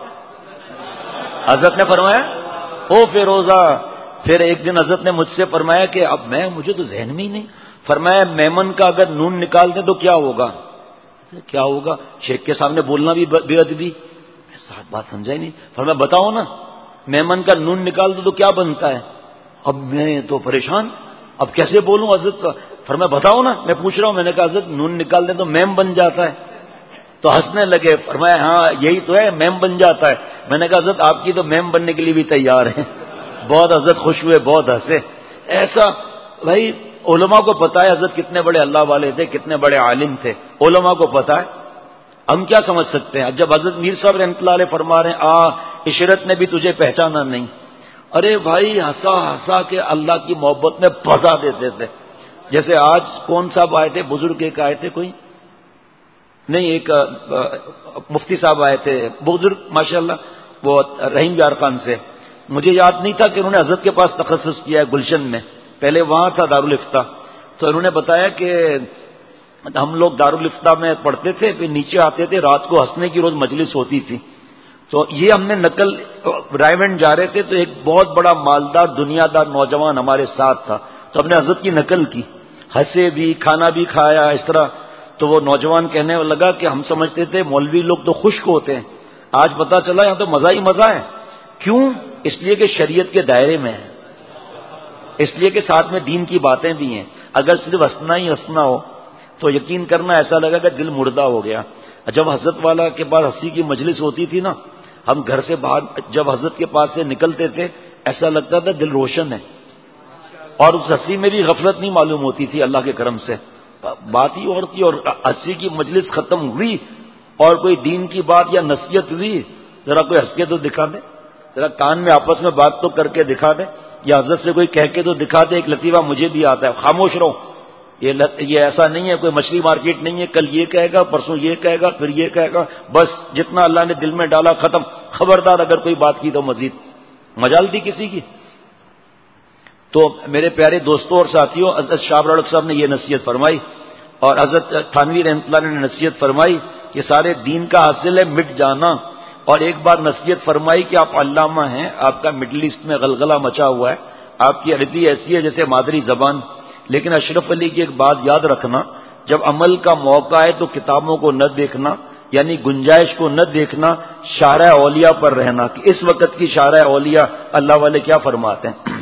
حضرت نے فرمایا او فیروزہ. پھر ایک دن حضرت نے مجھ سے فرمایا کہ اب میں مجھے تو ذہن میں ہی نہیں, فرمایا میمن کا اگر نون نکال دیں تو کیا ہوگا, کیا ہوگا, شیخ کے سامنے بولنا بھی بے ادبی. ساتھ بات سمجھا ہی نہیں. فرمایا بتاؤ نا, میمن کا نون نکال دو تو کیا بنتا ہے. اب میں تو پریشان, اب کیسے بولوں حضرت کا. فرمایا بتاؤ نا, میں پوچھ رہا ہوں. میں نے کہا حضرت نون نکال دیں تو میم بن جاتا ہے. تو ہنسنے لگے, فرمایا ہاں یہی تو ہے, میم بن جاتا ہے. میں نے کہا حضرت آپ کی تو میم بننے کے لیے بھی تیار ہیں. بہت حضرت خوش ہوئے, بہت ہنسے. ایسا بھائی علماء کو پتا ہے حضرت کتنے بڑے اللہ والے تھے, کتنے بڑے عالم تھے, علماء کو پتا ہے. ہم کیا سمجھ سکتے ہیں. جب حضرت میر صاحب رحمۃ اللہ علیہ فرما رہے ہیں آ عشرت نے بھی تجھے پہچانا نہیں, ارے بھائی ہنسا ہنسا کے اللہ کی محبت میں پھنسا دیتے تھے. جیسے آج کون صاحب آئے تھے, بزرگ ایک آئے تھے, کوئی نہیں, ایک مفتی صاحب آئے تھے بزرگ ماشاءاللہ, وہ رحیم یار خان سے. مجھے یاد نہیں تھا کہ انہوں نے حضرت کے پاس تخصص کیا ہے گلشن میں, پہلے وہاں تھا دارالفتہ. تو انہوں نے بتایا کہ ہم لوگ دارالفتہ میں پڑھتے تھے, پھر نیچے آتے تھے, رات کو ہنسنے کی روز مجلس ہوتی تھی. تو یہ ہم نے نقل, رائیونڈ جا رہے تھے تو ایک بہت بڑا مالدار دنیا دار نوجوان ہمارے ساتھ تھا, تو ہم نے حضرت کی نقل کی, ہنسے بھی, کھانا بھی کھایا اس طرح. تو وہ نوجوان کہنے لگا کہ ہم سمجھتے تھے مولوی لوگ تو خشک ہوتے ہیں, آج پتا چلا یہاں تو مزہ ہی مزہ ہے. کیوں؟ اس لیے کہ شریعت کے دائرے میں ہے, اس لیے کہ ساتھ میں دین کی باتیں بھی ہیں. اگر صرف ہنسنا ہی ہنسنا ہو تو یقین کرنا ایسا لگا کہ دل مردہ ہو گیا. جب حضرت والا کے پاس ہنسی کی مجلس ہوتی تھی نا, ہم گھر سے باہر جب حضرت کے پاس سے نکلتے تھے ایسا لگتا تھا دل روشن ہے, اور اس ہنسی میں بھی غفلت نہیں معلوم ہوتی تھی اللہ کے کرم سے. بات ہی اور تھی, اور ہنسی کی مجلس ختم ہوئی اور کوئی دین کی بات یا نصیحت ہوئی, ذرا کوئی ہنس کے تو دکھا دے, ذرا کان میں آپس میں بات تو کر کے دکھا دے, یا حضرت سے کوئی کہہ کے تو دکھا دے. ایک لطیفہ مجھے بھی آتا ہے, خاموش رہو, یہ یہ ایسا نہیں ہے, کوئی مچھلی مارکیٹ نہیں ہے, کل یہ کہے گا, پرسوں یہ کہے گا, پھر یہ کہے گا, بس جتنا اللہ نے دل میں ڈالا ختم. خبردار اگر کوئی بات کی تو مزید مجال دی کسی کی. تو میرے پیارے دوستوں اور ساتھیوں, حضرت شاہ رڑک صاحب نے یہ نصیحت فرمائی, اور حضرت تھانوی رحمۃ اللہ نے نصیحت فرمائی کہ سارے دین کا حاصل ہے مٹ جانا. اور ایک بار نصیحت فرمائی کہ آپ علامہ ہیں, آپ کا مڈل ایسٹ میں غلغلہ مچا ہوا ہے, آپ کی عربی ایسی ہے جیسے مادری زبان, لیکن اشرف علی کی ایک بات یاد رکھنا, جب عمل کا موقع ہے تو کتابوں کو نہ دیکھنا, یعنی گنجائش کو نہ دیکھنا, شارع اولیاء پر رہنا. کہ اس وقت کی شارع اولیاء اللہ والے کیا فرماتے ہیں.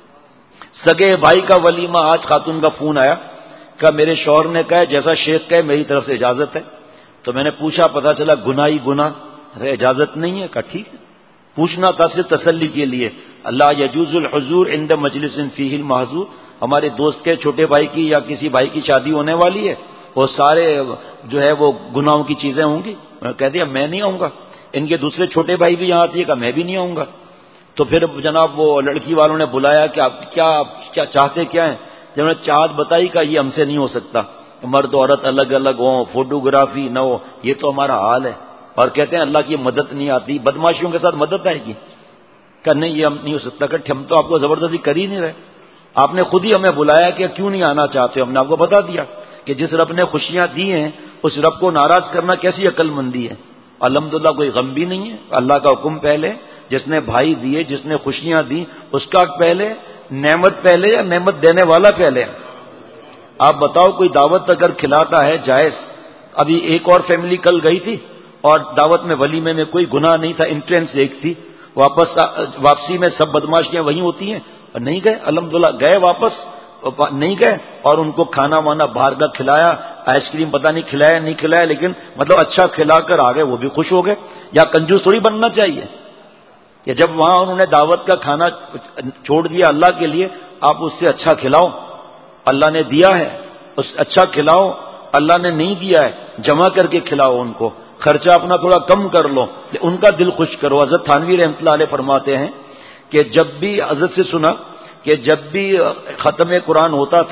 سگے بھائی کا ولیمہ, آج خاتون کا فون آیا کہ میرے شوہر نے کہا جیسا شیخ کہے میری طرف سے اجازت ہے. تو میں نے پوچھا, پتا چلا گناہ ہی گناہ, ارے اجازت نہیں ہے. کہا ٹھیک ہے, پوچھنا تھا صرف تسلی کے لیے. اللہ یجوز الحضور عند مجلس فیہ المحظور, ہمارے دوست کے چھوٹے بھائی کی یا کسی بھائی کی شادی ہونے والی ہے, وہ سارے جو ہے وہ گناہوں کی چیزیں ہوں گی. میں کہہ دیا میں نہیں آؤں گا, ان کے دوسرے چھوٹے بھائی بھی یہاں آتی ہے, کہ میں بھی نہیں آؤں گا. تو پھر جناب وہ لڑکی والوں نے بلایا کہ آپ کیا کیا چاہتے کیا ہیں. جب نے چاہت بتائی کہ یہ ہم سے نہیں ہو سکتا, مرد عورت الگ الگ ہوں, فوٹوگرافی نہ ہو, یہ تو ہمارا حال ہے. اور کہتے ہیں اللہ کی مدد نہیں آتی, بدماشیوں کے ساتھ مدد آئے گی. کہ نہیں یہ ہم نہیں ہو سکتا, کہ ہم تو آپ کو زبردستی کر ہی نہیں رہے, آپ نے خود ہی ہمیں بلایا کہ کیوں نہیں آنا چاہتے. ہم نے آپ کو بتا دیا کہ جس رب نے خوشیاں دی ہیں اس رب کو ناراض کرنا کیسی عقل مندی ہے. الحمدللہ کوئی غم بھی نہیں ہے, اللہ کا حکم پہلے, جس نے بھائی دیے, جس نے خوشیاں دی اس کا پہلے, نعمت پہلے یا نعمت دینے والا پہلے. آپ بتاؤ کوئی دعوت اگر کھلاتا ہے جائز. ابھی ایک اور فیملی کل گئی تھی اور دعوت میں ولیمے میں کوئی گناہ نہیں تھا, انٹرنس ایک تھی, واپس واپسی میں سب بدماشیاں وہیں ہوتی ہیں, اور نہیں گئے. الحمدللہ گئے واپس, نہیں گئے, اور ان کو کھانا وانا باہر کا کھلایا, آئس کریم پتہ نہیں کھلایا نہیں کھلایا, لیکن مطلب اچھا کھلا کر آ گئے, وہ بھی خوش ہو گئے. یا کنجوس تھوڑی بننا چاہیے کہ جب وہاں انہوں نے دعوت کا کھانا چھوڑ دیا اللہ کے لیے, آپ اس سے اچھا کھلاؤ, اللہ نے دیا ہے اس اچھا کھلاؤ, اللہ نے نہیں دیا ہے جمع کر کے کھلاؤ ان کو, خرچہ اپنا تھوڑا کم کر لو, ان کا دل خوش کرو. حضرت تھانوی رحمۃ اللہ علیہ فرماتے ہیں کہ جب بھی حضرت سے سنا کہ جب بھی ختم قرآن ہوتا تھا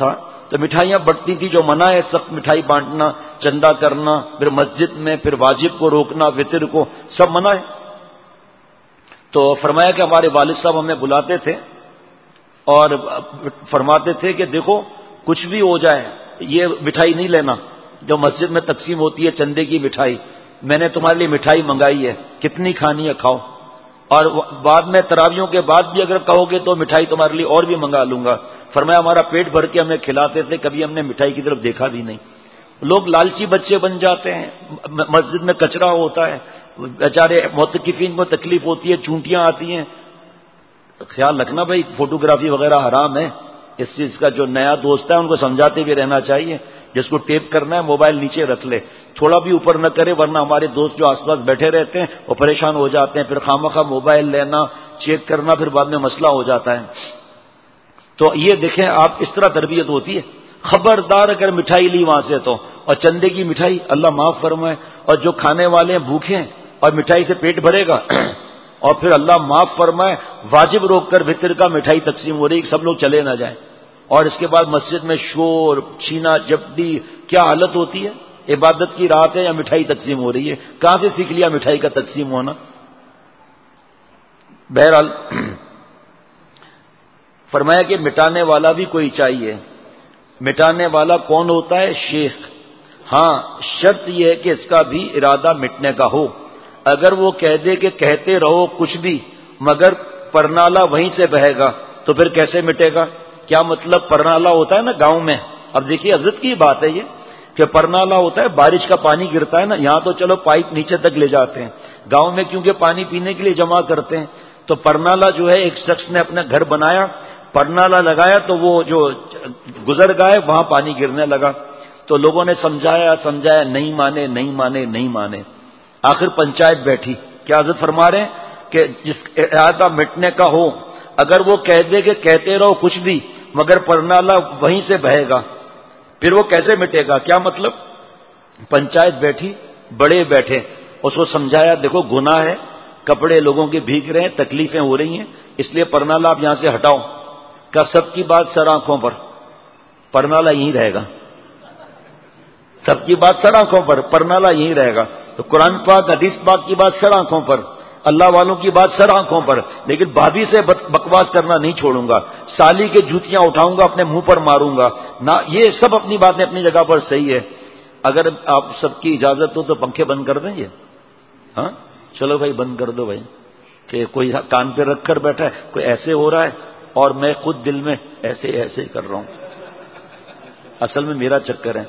تو مٹھائیاں بٹتی تھی، جو منع ہے سخت مٹھائی بانٹنا، چندہ کرنا، پھر مسجد میں، پھر واجب کو روکنا، وطر کو، سب منع ہے۔ تو فرمایا کہ ہمارے والد صاحب ہمیں بلاتے تھے اور فرماتے تھے کہ دیکھو کچھ بھی ہو جائے یہ مٹھائی نہیں لینا جو مسجد میں تقسیم ہوتی ہے، چندے کی مٹھائی، میں نے تمہارے لیے مٹھائی منگائی ہے، کتنی کھانی ہے کھاؤ، اور بعد میں تراویحوں کے بعد بھی اگر کہو گے تو مٹھائی تمہارے لیے اور بھی منگا لوں گا۔ فرمایا ہمارا پیٹ بھر کے ہمیں کھلاتے تھے، کبھی ہم نے مٹھائی کی طرف دیکھا بھی نہیں۔ لوگ لالچی بچے بن جاتے ہیں، مسجد میں کچرا ہوتا ہے، بیچارے معتکفین کو تکلیف ہوتی ہے، چونٹیاں آتی ہیں، خیال رکھنا بھائی فوٹوگرافی وغیرہ حرام ہے، اس چیز کا جو نیا دوست ہے ان کو سمجھاتے بھی رہنا چاہیے، جس کو ٹیپ کرنا ہے موبائل نیچے رکھ لے، تھوڑا بھی اوپر نہ کرے، ورنہ ہمارے دوست جو آس پاس بیٹھے رہتے ہیں وہ پریشان ہو جاتے ہیں، پھر خامخواہ موبائل لینا، چیک کرنا، پھر بعد میں مسئلہ ہو جاتا ہے۔ تو یہ دیکھیں آپ اس طرح تربیت ہوتی ہے، خبردار اگر مٹھائی لی وہاں سے تو، اور چندے کی مٹھائی اللہ معاف فرمائے، اور جو کھانے والے ہیں بھوکے ہیں اور مٹھائی سے پیٹ بھرے گا اور پھر اللہ معاف فرمائے واجب روک کر وطر کا مٹھائی تقسیم ہو رہی ہے، سب لوگ چلے نہ جائیں، اور اس کے بعد مسجد میں شور چھینا جبڈی، کیا حالت ہوتی ہے؟ عبادت کی رات ہے یا مٹھائی تقسیم ہو رہی ہے؟ کہاں سے سیکھ لیا مٹھائی کا تقسیم ہونا؟ بہرحال فرمایا کہ مٹانے والا بھی کوئی چاہیے۔ مٹانے والا کون ہوتا ہے؟ شیخ۔ ہاں شرط یہ ہے کہ اس کا بھی ارادہ مٹنے کا ہو، اگر وہ کہہ دے کہ کہتے رہو کچھ بھی مگر پرنالہ وہیں سے بہے گا تو پھر کیسے مٹے گا؟ کیا مطلب؟ پرنالہ ہوتا ہے نا گاؤں میں، اب دیکھیے حضرت کی بات ہے یہ کہ پرنالہ ہوتا ہے بارش کا پانی گرتا ہے نا، یہاں تو چلو پائپ نیچے تک لے جاتے ہیں، گاؤں میں کیونکہ پانی پینے کے لیے جمع کرتے ہیں، تو پرنالہ جو ہے ایک شخص نے اپنا گھر بنایا، پرنالہ لگایا تو وہ جو گزر گئے وہاں پانی گرنے لگا، تو لوگوں نے سمجھایا سمجھایا نہیں مانے نہیں مانے نہیں مانے، آخر پنچایت بیٹھی۔ کیا حضرت فرما رہے ہیں کہ جس ارادہ مٹنے کا ہو، اگر وہ کہہ دے کہ کہتے رہو کچھ بھی مگر پرنالہ وہیں سے بہے گا، پھر وہ کیسے مٹے گا؟ کیا مطلب؟ پنچایت بیٹھی، بڑے بیٹھے، اس کو سمجھایا دیکھو گناہ ہے، کپڑے لوگوں کے بھیگ رہے ہیں، تکلیفیں ہو رہی ہیں، اس لیے پرنالہ آپ یہاں سے ہٹاؤ۔ کا سب کی بات سر آنکھوں پر، پرنالہ یہیں رہے گا، سب کی بات سر آنکھوں پر، پرنالہ یہیں رہے گا۔ تو قرآن پاک حدیث پاک کی بات سر آنکھوں پر، اللہ والوں کی بات سر آنکھوں پر، لیکن بھابھی سے بکواس کرنا نہیں چھوڑوں گا، سالی کے جوتیاں اٹھاؤں گا اپنے منہ پر ماروں گا نہ، یہ سب اپنی باتیں اپنی جگہ پر صحیح ہے۔ اگر آپ سب کی اجازت ہو تو پنکھے بند کر دیں یہ، ہاں چلو بھائی بند کر دو بھائی، کہ کوئی کان پہ رکھ کر بیٹھا ہے، کوئی ایسے ہو رہا ہے اور میں خود دل میں ایسے ایسے کر رہا ہوں، اصل میں میرا چکر ہے۔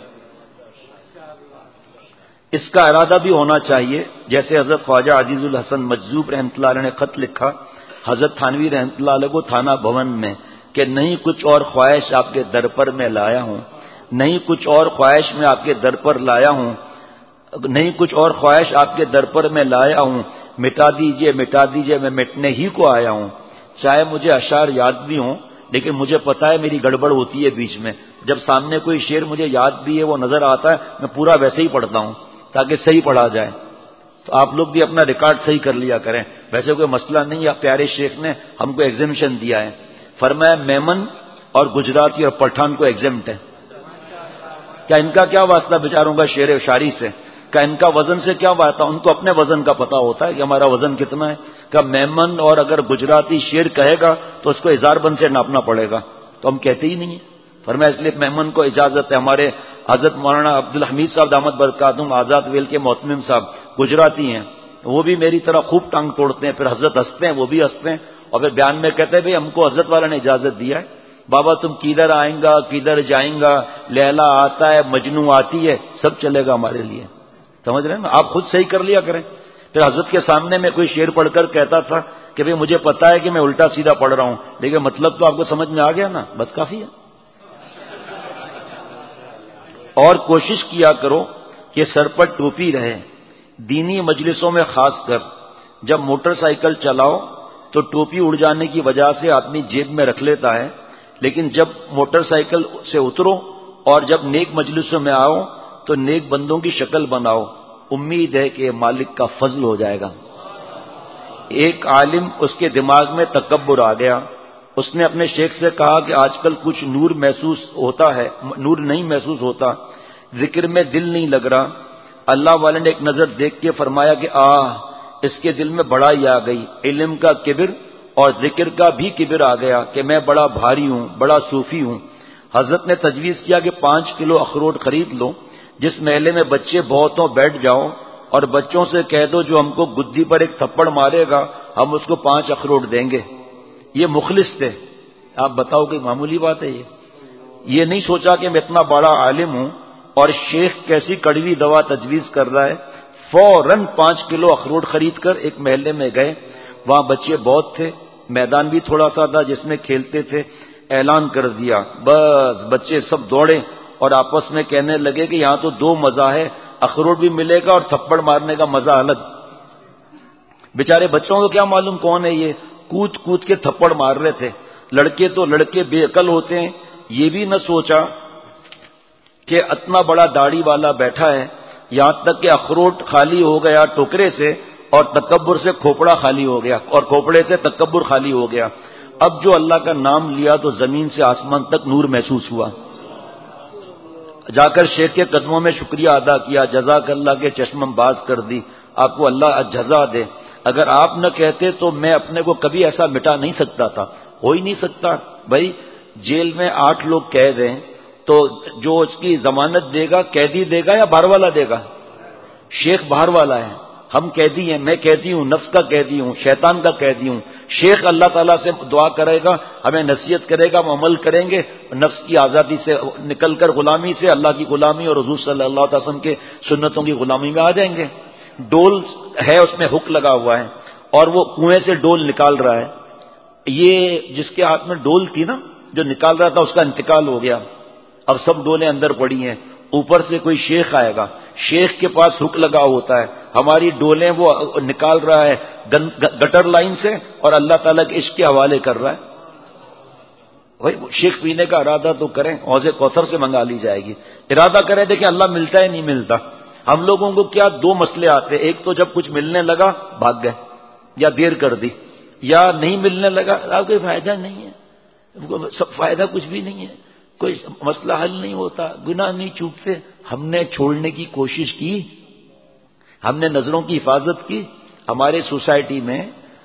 اس کا ارادہ بھی ہونا چاہیے، جیسے حضرت خواجہ عزیز الحسن مجذوب رحمۃ اللہ علیہ نے خط لکھا حضرت تھانوی رحمۃ اللہ علیہ کو تھانہ بھون میں کہ نہیں کچھ اور خواہش آپ کے در پر میں لایا ہوں، نہیں کچھ اور خواہش میں آپ کے در پر لایا ہوں، نہیں کچھ اور خواہش آپ کے در پر میں لایا ہوں، مٹا دیجئے مٹا دیجئے میں مٹنے ہی کو آیا ہوں۔ چاہے مجھے اشعار یاد بھی ہوں لیکن مجھے پتا ہے میری گڑبڑ ہوتی ہے بیچ میں، جب سامنے کوئی شعر مجھے یاد بھی ہے وہ نظر آتا ہے میں پورا ویسے ہی پڑھتا ہوں تاکہ صحیح پڑھا جائے۔ تو آپ لوگ بھی اپنا ریکارڈ صحیح کر لیا کریں، ویسے کوئی مسئلہ نہیں ہے، پیارے شیخ نے ہم کو ایگزیمشن دیا ہے، فرمایا میمن اور گجراتی اور پٹھان کو ایگزمٹ ہے۔ کیا ان کا کیا واسطہ بیچاروں کا شعر و شاعری سے؟ کیا ان کا وزن سے کیا بات ہے؟ ان کو اپنے وزن کا پتا ہوتا ہے کہ ہمارا وزن کتنا ہے۔ کہ میمن اور اگر گجراتی شعر کہے گا تو اس کو ہزار بند سے ناپنا پڑے گا، تو ہم کہتے ہی نہیں ہیں۔ فرمایا اس لیے میمن کو اجازت ہے۔ ہمارے حضرت مولانا عبدالحمید صاحب دامت برکاتہم آزاد ویل کے محتمم صاحب گجراتی ہیں، وہ بھی میری طرح خوب ٹانگ توڑتے ہیں، پھر حضرت ہنستے ہیں، وہ بھی ہنستے ہیں، اور پھر بیان میں کہتے ہیں بھئی ہم کو حضرت والا نے اجازت دیا ہے، بابا تم کدھر آئیں گا کدھر جائیں گا، لیلا آتا ہے مجنو آتی ہے، سب چلے گا ہمارے لیے۔ سمجھ رہے ہیں نا؟ آپ خود صحیح کر لیا کریں۔ پھر حضرت کے سامنے میں کوئی شعر پڑھ کر کہتا تھا کہ بھئی مجھے پتا ہے کہ میں الٹا سیدھا پڑھ رہا ہوں لیکن مطلب تو آپ کو سمجھ میں آ گیا نا، بس کافی ہے۔ اور کوشش کیا کرو کہ سر پر ٹوپی رہے، دینی مجلسوں میں خاص کر جب موٹر سائیکل چلاؤ تو ٹوپی اڑ جانے کی وجہ سے آدمی جیب میں رکھ لیتا ہے، لیکن جب موٹر سائیکل سے اترو اور جب نیک مجلسوں میں آؤ تو نیک بندوں کی شکل بناؤ، امید ہے کہ مالک کا فضل ہو جائے گا۔ ایک عالم اس کے دماغ میں تکبر آ گیا، اس نے اپنے شیخ سے کہا کہ آج کل کچھ نور محسوس ہوتا ہے، نور نہیں محسوس ہوتا، ذکر میں دل نہیں لگ رہا۔ اللہ والے نے ایک نظر دیکھ کے فرمایا کہ آہ، اس کے دل میں بڑائی آ گئی، علم کا کبر اور ذکر کا بھی کبر آ گیا کہ میں بڑا بھاری ہوں، بڑا صوفی ہوں۔ حضرت نے تجویز کیا کہ پانچ کلو اخروٹ خرید لو، جس محلے میں بچے بہت ہوں بیٹھ جاؤ اور بچوں سے کہہ دو جو ہم کو گدی پر ایک تھپڑ مارے گا ہم اس کو پانچ اخروٹ دیں گے۔ یہ مخلص تھے۔ آپ بتاؤ کہ معمولی بات ہے یہ یہ نہیں سوچا کہ میں اتنا بڑا عالم ہوں اور شیخ کیسی کڑوی دوا تجویز کر رہا ہے، فوراً پانچ کلو اخروٹ خرید کر ایک محلے میں گئے۔ وہاں بچے بہت تھے، میدان بھی تھوڑا سا تھا جس میں کھیلتے تھے۔ اعلان کر دیا، بس بچے سب دوڑے اور آپس میں کہنے لگے کہ یہاں تو دو مزہ ہے، اخروٹ بھی ملے گا اور تھپڑ مارنے کا مزہ الگ۔ بیچارے بچوں کو کیا معلوم کون ہے یہ، کود کود کے تھپڑ مار رہے تھے۔ لڑکے تو لڑکے بے عقل ہوتے ہیں، یہ بھی نہ سوچا کہ اتنا بڑا داڑھی والا بیٹھا ہے، یہاں تک کہ اخروٹ خالی ہو گیا ٹوکرے سے اور تکبر سے کھوپڑا خالی ہو گیا اور کھوپڑے سے تکبر خالی ہو گیا۔ اب جو اللہ کا نام لیا تو زمین سے آسمان تک نور محسوس ہوا۔ جا کر شیخ کے قدموں میں شکریہ ادا کیا، جزاک اللہ کے چشمم باز کر دی، آپ کو اللہ جزا دے۔ اگر آپ نہ کہتے تو میں اپنے کو کبھی ایسا مٹا نہیں سکتا تھا، ہو ہی نہیں سکتا۔ بھائی جیل میں آٹھ لوگ قید ہیں تو جو اس کی ضمانت دے گا قیدی دے گا یا باہر والا دے گا؟ شیخ باہر والا ہے، ہم قیدی ہیں، میں قیدی ہوں، نفس کا قیدی ہوں، شیطان کا قیدی ہوں۔ شیخ اللہ تعالیٰ سے دعا کرے گا، ہمیں نصیحت کرے گا، ہم عمل کریں گے، نفس کی آزادی سے نکل کر غلامی سے اللہ کی غلامی اور حضور صلی اللہ علیہ وسلم کے سنتوں کی غلامی میں آ جائیں گے۔ ڈول ہے، اس میں ہک لگا ہوا ہے اور وہ کنویں سے ڈول نکال رہا ہے۔ یہ جس کے ہاتھ میں ڈول تھی نا، جو نکال رہا تھا، اس کا انتقال ہو گیا، اب سب ڈولیں اندر پڑی ہیں۔ اوپر سے کوئی شیخ آئے گا، شیخ کے پاس ہک لگا ہوتا ہے، ہماری ڈولیں وہ نکال رہا ہے گٹر لائن سے اور اللہ تعالیٰ کے عشق کے حوالے کر رہا ہے۔ بھائی شیخ پینے کا ارادہ تو کریں، حوض کوثر سے منگا لی جائے گی۔ ارادہ کریں دیکھیں اللہ ملتا ہے نہیں ملتا۔ ہم لوگوں کو کیا دو مسئلے آتے، ایک تو جب کچھ ملنے لگا بھاگ گئے یا دیر کر دی، یا نہیں ملنے لگا آپ کوئی فائدہ نہیں ہے، سب فائدہ کچھ بھی نہیں ہے، کوئی مسئلہ حل نہیں ہوتا، گناہ نہیں چوکتے۔ ہم نے چھوڑنے کی کوشش کی، ہم نے نظروں کی حفاظت کی۔ ہمارے سوسائٹی میں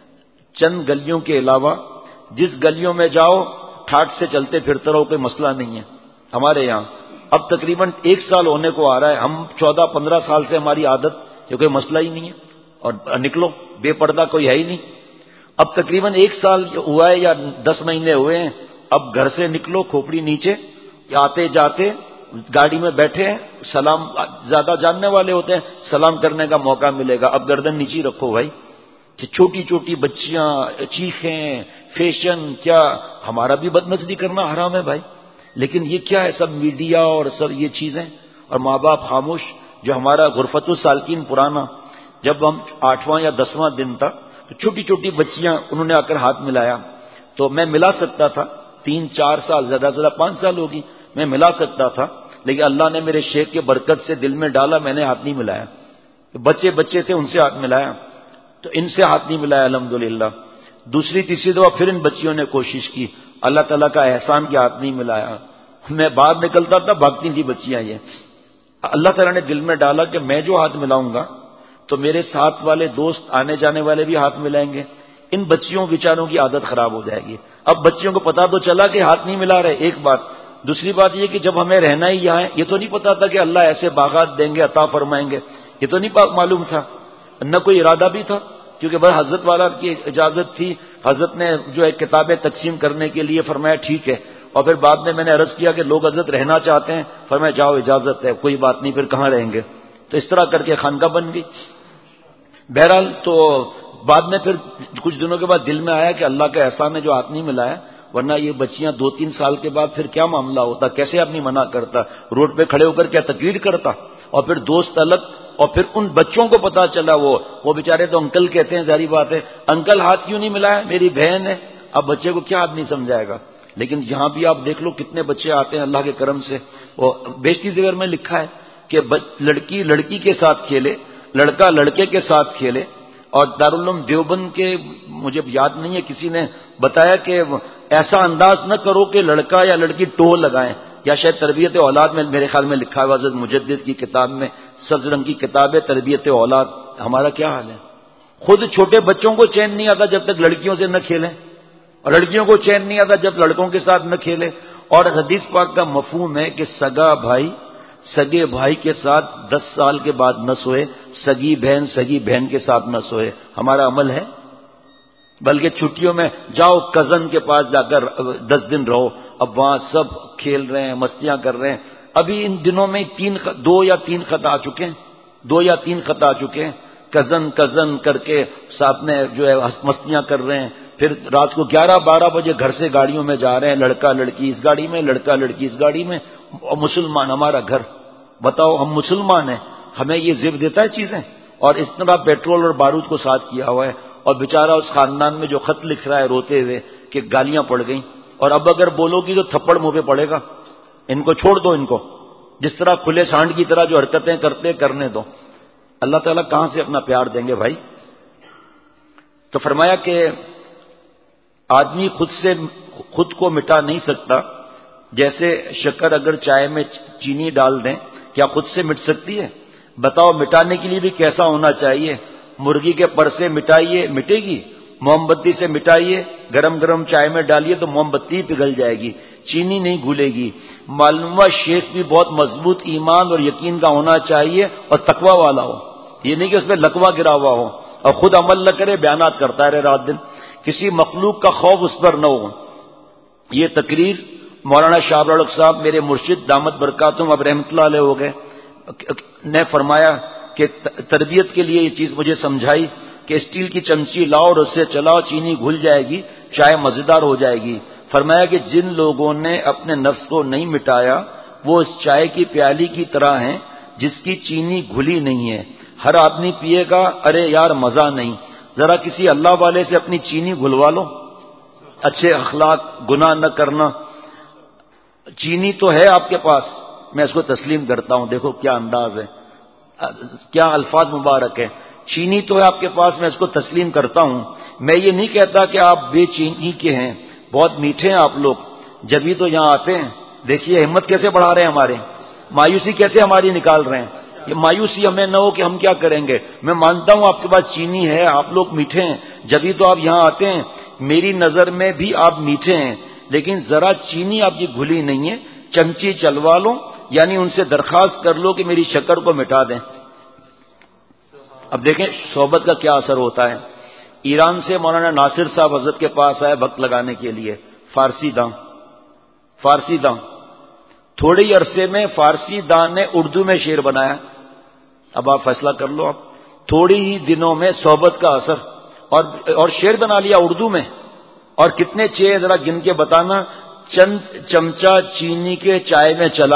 چند گلیوں کے علاوہ جس گلیوں میں جاؤ ٹھاٹ سے چلتے پھرتے رہو، کوئی مسئلہ نہیں ہے ہمارے یہاں۔ اب تقریباً ایک سال ہونے کو آ رہا ہے، ہم چودہ پندرہ سال سے ہماری عادت کہ کوئی مسئلہ ہی نہیں ہے اور نکلو، بے پردہ کوئی ہے ہی نہیں۔ اب تقریباً ایک سال ہوا ہے یا دس مہینے ہوئے ہیں، اب گھر سے نکلو کھوپڑی نیچے، آتے جاتے گاڑی میں بیٹھے ہیں، سلام زیادہ جاننے والے ہوتے ہیں، سلام کرنے کا موقع ملے گا، اب گردن نیچی رکھو بھائی۔ چھوٹی چھوٹی بچیاں چیخیں، فیشن، کیا ہمارا بھی بد نظری کرنا حرام ہے بھائی، لیکن یہ کیا ہے، سب میڈیا اور سب یہ چیزیں، اور ماں باپ خاموش۔ جو ہمارا غرفت السالکین پرانا، جب ہم آٹھواں یا دسواں دن تھا تو چھوٹی چھوٹی بچیاں انہوں نے آ کر ہاتھ ملایا، تو میں ملا سکتا تھا، تین چار سال زیادہ سے زیادہ پانچ سال ہوگی، میں ملا سکتا تھا، لیکن اللہ نے میرے شیخ کے برکت سے دل میں ڈالا، میں نے ہاتھ نہیں ملایا۔ بچے بچے تھے ان سے ہاتھ ملایا، تو ان سے ہاتھ نہیں ملایا الحمدللہ۔ دوسری تیسری دفعہ پھر ان بچیوں نے کوشش کی، اللہ تعالیٰ کا احسان کے ہاتھ نہیں ملایا۔ میں باہر نکلتا تھا، بھاگتی تھی بچیاں، یہ اللہ تعالیٰ نے دل میں ڈالا کہ میں جو ہاتھ ملاؤں گا تو میرے ساتھ والے دوست آنے جانے والے بھی ہاتھ ملائیں گے، ان بچیوں بیچاروں کی عادت خراب ہو جائے گی۔ اب بچیوں کو پتا تو چلا کہ ہاتھ نہیں ملا رہے، ایک بات۔ دوسری بات یہ کہ جب ہمیں رہنا ہی یہاں ہے، یہ تو نہیں پتا تھا کہ اللہ ایسے باغات دیں گے، عطا فرمائیں گے، یہ تو نہیں معلوم تھا، نہ کوئی ارادہ بھی تھا، کیونکہ بس حضرت والا کی اجازت تھی۔ حضرت نے جو ہے کتابیں تقسیم کرنے کے لیے فرمایا ٹھیک ہے، اور پھر بعد میں میں نے عرض کیا کہ لوگ حضرت رہنا چاہتے ہیں، فرمایا جاؤ اجازت ہے، کوئی بات نہیں، پھر کہاں رہیں گے، تو اس طرح کر کے خانقاہ بن گئی۔ بہرحال تو بعد میں پھر کچھ دنوں کے بعد دل میں آیا کہ اللہ کا احسان ہے جو ہاتھ نہیں ملایا، ورنہ یہ بچیاں دو تین سال کے بعد پھر کیا معاملہ ہوتا، کیسے آدمی منع کرتا، روڈ پہ کھڑے ہو کر کیا تقریر کرتا، اور پھر دوست الگ، اور پھر ان بچوں کو پتا چلا، وہ وہ بیچارے تو انکل کہتے ہیں، ظاہری بات ہے، انکل ہاتھ کیوں نہیں ملایا، میری بہن ہے، اب بچے کو کیا آدمی سمجھائے گا۔ لیکن یہاں بھی آپ دیکھ لو کتنے بچے آتے ہیں اللہ کے کرم سے۔ وہ بیشتی زیور میں لکھا ہے کہ لڑکی لڑکی کے ساتھ کھیلے، لڑکا لڑکے کے ساتھ کھیلے، اور دارالعلوم دیوبند کے مجھے یاد نہیں ہے کسی نے بتایا کہ ایسا انداز نہ کرو کہ لڑکا یا لڑکی ٹو لگائیں، یا شاید تربیت اولاد میں میرے خیال میں لکھا ہے حضرت مجدد کی کتاب میں، سبز رنگ کی کتاب ہے تربیت اولاد. ہمارا کیا حال ہے؟ خود چھوٹے بچوں کو چین نہیں آتا جب تک لڑکیوں سے نہ کھیلیں، اور لڑکیوں کو چین نہیں آتا جب لڑکوں کے ساتھ نہ کھیلیں. اور حدیث پاک کا مفہوم ہے کہ سگا بھائی سگے بھائی کے ساتھ دس سال کے بعد نہ سوئے، سگی بہن سگی بہن کے ساتھ نہ سوئے. ہمارا عمل ہے؟ بلکہ چھٹیوں میں جاؤ کزن کے پاس جا کر دس دن رہو، اب وہاں سب کھیل رہے ہیں، مستیاں کر رہے ہیں. ابھی ان دنوں میں تین دو یا تین خط آ چکے ہیں، دو یا تین خط آ چکے ہیں. کزن کزن کر کے ساتھ میں جو ہے مستیاں کر رہے ہیں، پھر رات کو گیارہ بارہ بجے گھر سے گاڑیوں میں جا رہے ہیں، لڑکا لڑکی اس گاڑی میں، لڑکا لڑکی اس گاڑی میں. اور مسلمان ہمارا گھر، بتاؤ ہم مسلمان ہیں، ہمیں یہ زب دیتا ہے چیزیں؟ اور اس طرح پیٹرول اور بارود کو ساتھ کیا ہوا ہے. اور بیچارہ اس خاندان میں جو خط لکھ رہا ہے روتے ہوئے کہ گالیاں پڑ گئیں، اور اب اگر بولو گی تو تھپڑ منہ پہ پڑے گا. ان کو چھوڑ دو، ان کو جس طرح کھلے سانڈ کی طرح جو حرکتیں کرتے کرنے دو. اللہ تعالیٰ کہاں سے اپنا پیار دیں گے بھائی؟ تو فرمایا کہ آدمی خود سے خود کو مٹا نہیں سکتا. جیسے شکر اگر چائے میں چینی ڈال دیں کیا خود سے مٹ سکتی ہے؟ بتاؤ مٹانے کے لیے بھی کیسا ہونا چاہیے؟ مرغی کے پر سے مٹائیے مٹے گی، موم بتی سے مٹائیے گرم گرم چائے میں ڈالیے تو موم بتی پگھل جائے گی، چینی نہیں گھلے گی. معلومہ شیخ بھی بہت مضبوط ایمان اور یقین کا ہونا چاہیے اور تقوی والا ہو، یہ نہیں کہ اس میں لکوا گرا ہوا ہو اور خود عمل نہ کرے، بیانات کرتا رہے رات دن. کسی مخلوق کا خوف اس پر نہ ہو. یہ تقریر مولانا شاہ الحق صاحب میرے مرشد دامت برکاتہم اب رحمۃ اللہ علیہ ہو گئے نے فرمایا کہ تربیت کے لیے یہ چیز مجھے سمجھائی کہ اسٹیل کی چمچی لاؤ اور اس سے چلاؤ، چینی گھل جائے گی، چائے مزیدار ہو جائے گی. فرمایا کہ جن لوگوں نے اپنے نفس کو نہیں مٹایا وہ اس چائے کی پیالی کی طرح ہیں جس کی چینی گھلی نہیں ہے. ہر آدمی پیے گا، ارے یار مزہ نہیں. ذرا کسی اللہ والے سے اپنی چینی گھلوا لو. اچھے اخلاق، گناہ نہ کرنا. چینی تو ہے آپ کے پاس، میں اس کو تسلیم کرتا ہوں. دیکھو کیا انداز ہے، کیا الفاظ مبارک ہے. چینی تو ہے آپ کے پاس، میں اس کو تسلیم کرتا ہوں. میں یہ نہیں کہتا کہ آپ بے چینی کے ہیں، بہت میٹھے ہیں آپ لوگ، جبھی تو یہاں آتے ہیں. دیکھیے ہمت کیسے بڑھا رہے ہیں ہمارے، مایوسی کیسے ہماری نکال رہے ہیں. یہ مایوسی ہمیں نہ ہو کہ ہم کیا کریں گے. میں مانتا ہوں آپ کے پاس چینی ہے، آپ لوگ میٹھے ہیں، جبھی تو آپ یہاں آتے ہیں. میری نظر میں بھی آپ میٹھے ہیں، لیکن ذرا چینی آپ کی گھلی نہیں ہے. چمچی چلوا لو، یعنی ان سے درخواست کر لو کہ میری شکر کو مٹا دیں. اب دیکھیں صحبت کا کیا اثر ہوتا ہے. ایران سے مولانا ناصر صاحب حضرت کے پاس آئے وقت لگانے کے لیے، فارسی داں فارسی داں تھوڑے ہی عرصے میں فارسی داں نے اردو میں شعر بنایا. اب آپ فیصلہ کر لو. آپ تھوڑی ہی دنوں میں صحبت کا اثر اور اور شعر بنا لیا اردو میں. اور کتنے چے ذرا گن کے بتانا. چند چمچہ چینی کے چائے میں چلا.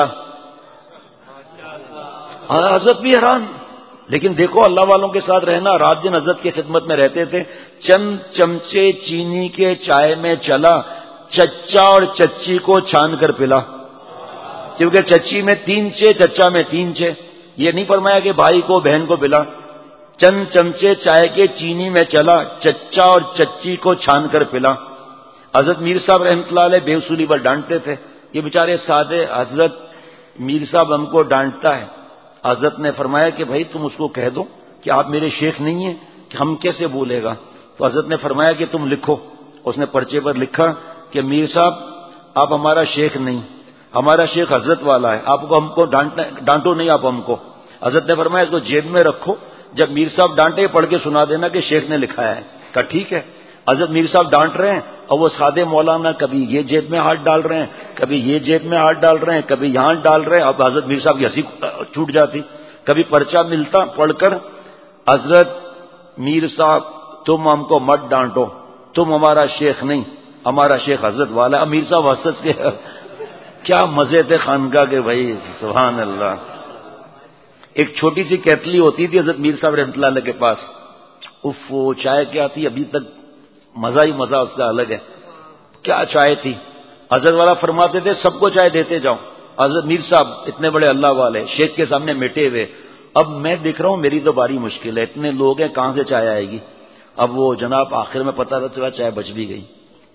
حضرت بھی حیران، لیکن دیکھو اللہ والوں کے ساتھ رہنا. رات دن حضرت کی خدمت میں رہتے تھے. چند چمچے چینی کے چائے میں چلا، چچا اور چچی کو چھان کر پلا. کیونکہ چچی میں تین چے، چچا میں تین چے. یہ نہیں فرمایا کہ بھائی کو بہن کو پلا. چند چمچے چائے کے چینی میں چلا، چچا اور چچی کو چھان کر پلا. حضرت میر صاحب رحمۃ اللہ علیہ بے اصولی پر ڈانٹتے تھے. یہ بیچارے سادے، حضرت میر صاحب ہم کو ڈانٹتا ہے. حضرت نے فرمایا کہ بھائی تم اس کو کہہ دو کہ آپ میرے شیخ نہیں ہیں، کہ ہم کیسے بولے گا. تو حضرت نے فرمایا کہ تم لکھو. اس نے پرچے پر لکھا کہ میر صاحب آپ ہمارا شیخ نہیں، ہمارا شیخ حضرت والا ہے، آپ کو ہم کو ڈانٹو نہیں آپ ہم کو. حضرت نے فرمایا اس کو جیب میں رکھو، جب میر صاحب ڈانٹے پڑھ کے سنا دینا کہ شیخ نے لکھا ہے. کہا ٹھیک ہے. حضرت میر صاحب ڈانٹ رہے ہیں اور وہ سادے مولانا کبھی یہ جیب میں ہاتھ ڈال رہے ہیں، کبھی یہ جیب میں ہاتھ ڈال رہے ہیں، کبھی یہاں ڈال رہے ہیں. اب حضرت میر صاحب کی ہنسی چھوٹ جاتی. کبھی پرچہ ملتا پڑھ کر، حضرت میر صاحب تم ہم کو مت ڈانٹو، تم ہمارا شیخ نہیں، ہمارا شیخ حضرت والا. امیر صاحب حسد کے کیا مزے تھے خانقاہ کے بھائی، سبحان اللہ. ایک چھوٹی سی کیتلی ہوتی تھی حضرت میر صاحب رحمۃ اللہ علیہ کے پاس. اف وہ چائے کیا تھی، ابھی تک مزہ ہی مزہ اس کا الگ ہے. کیا چائے تھی. حضرت والا فرماتے تھے سب کو چائے دیتے جاؤ. حضرت میر صاحب اتنے بڑے اللہ والے شیخ کے سامنے مٹے ہوئے. اب میں دیکھ رہا ہوں میری تو باری مشکل ہے، اتنے لوگ ہیں کہاں سے چائے آئے گی. اب وہ جناب آخر میں پتہ چلا چائے بچ بھی گئی.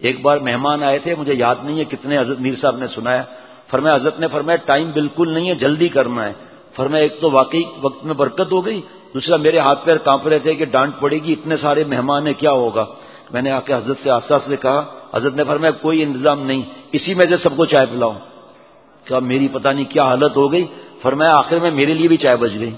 ایک بار مہمان آئے تھے، مجھے یاد نہیں ہے کتنے، حضرت میر صاحب نے سنایا، فرمایا حضرت نے فرمایا ٹائم بالکل نہیں ہے، جلدی کرنا ہے. فرمایا ایک تو واقعی وقت میں برکت ہو گئی، دوسرا میرے ہاتھ پیر کانپ رہے تھے کہ ڈانٹ پڑے گی، اتنے سارے مہمان ہیں کیا ہوگا. میں نے آ کے حضرت سے آستہ سے کہا، حضرت نے فرمایا کوئی انتظام نہیں، اسی میں سے سب کو چائے پلاؤ. کہا میری پتہ نہیں کیا حالت ہو گئی. فرمایا آخر میں میرے لیے بھی چائے بچ گئی.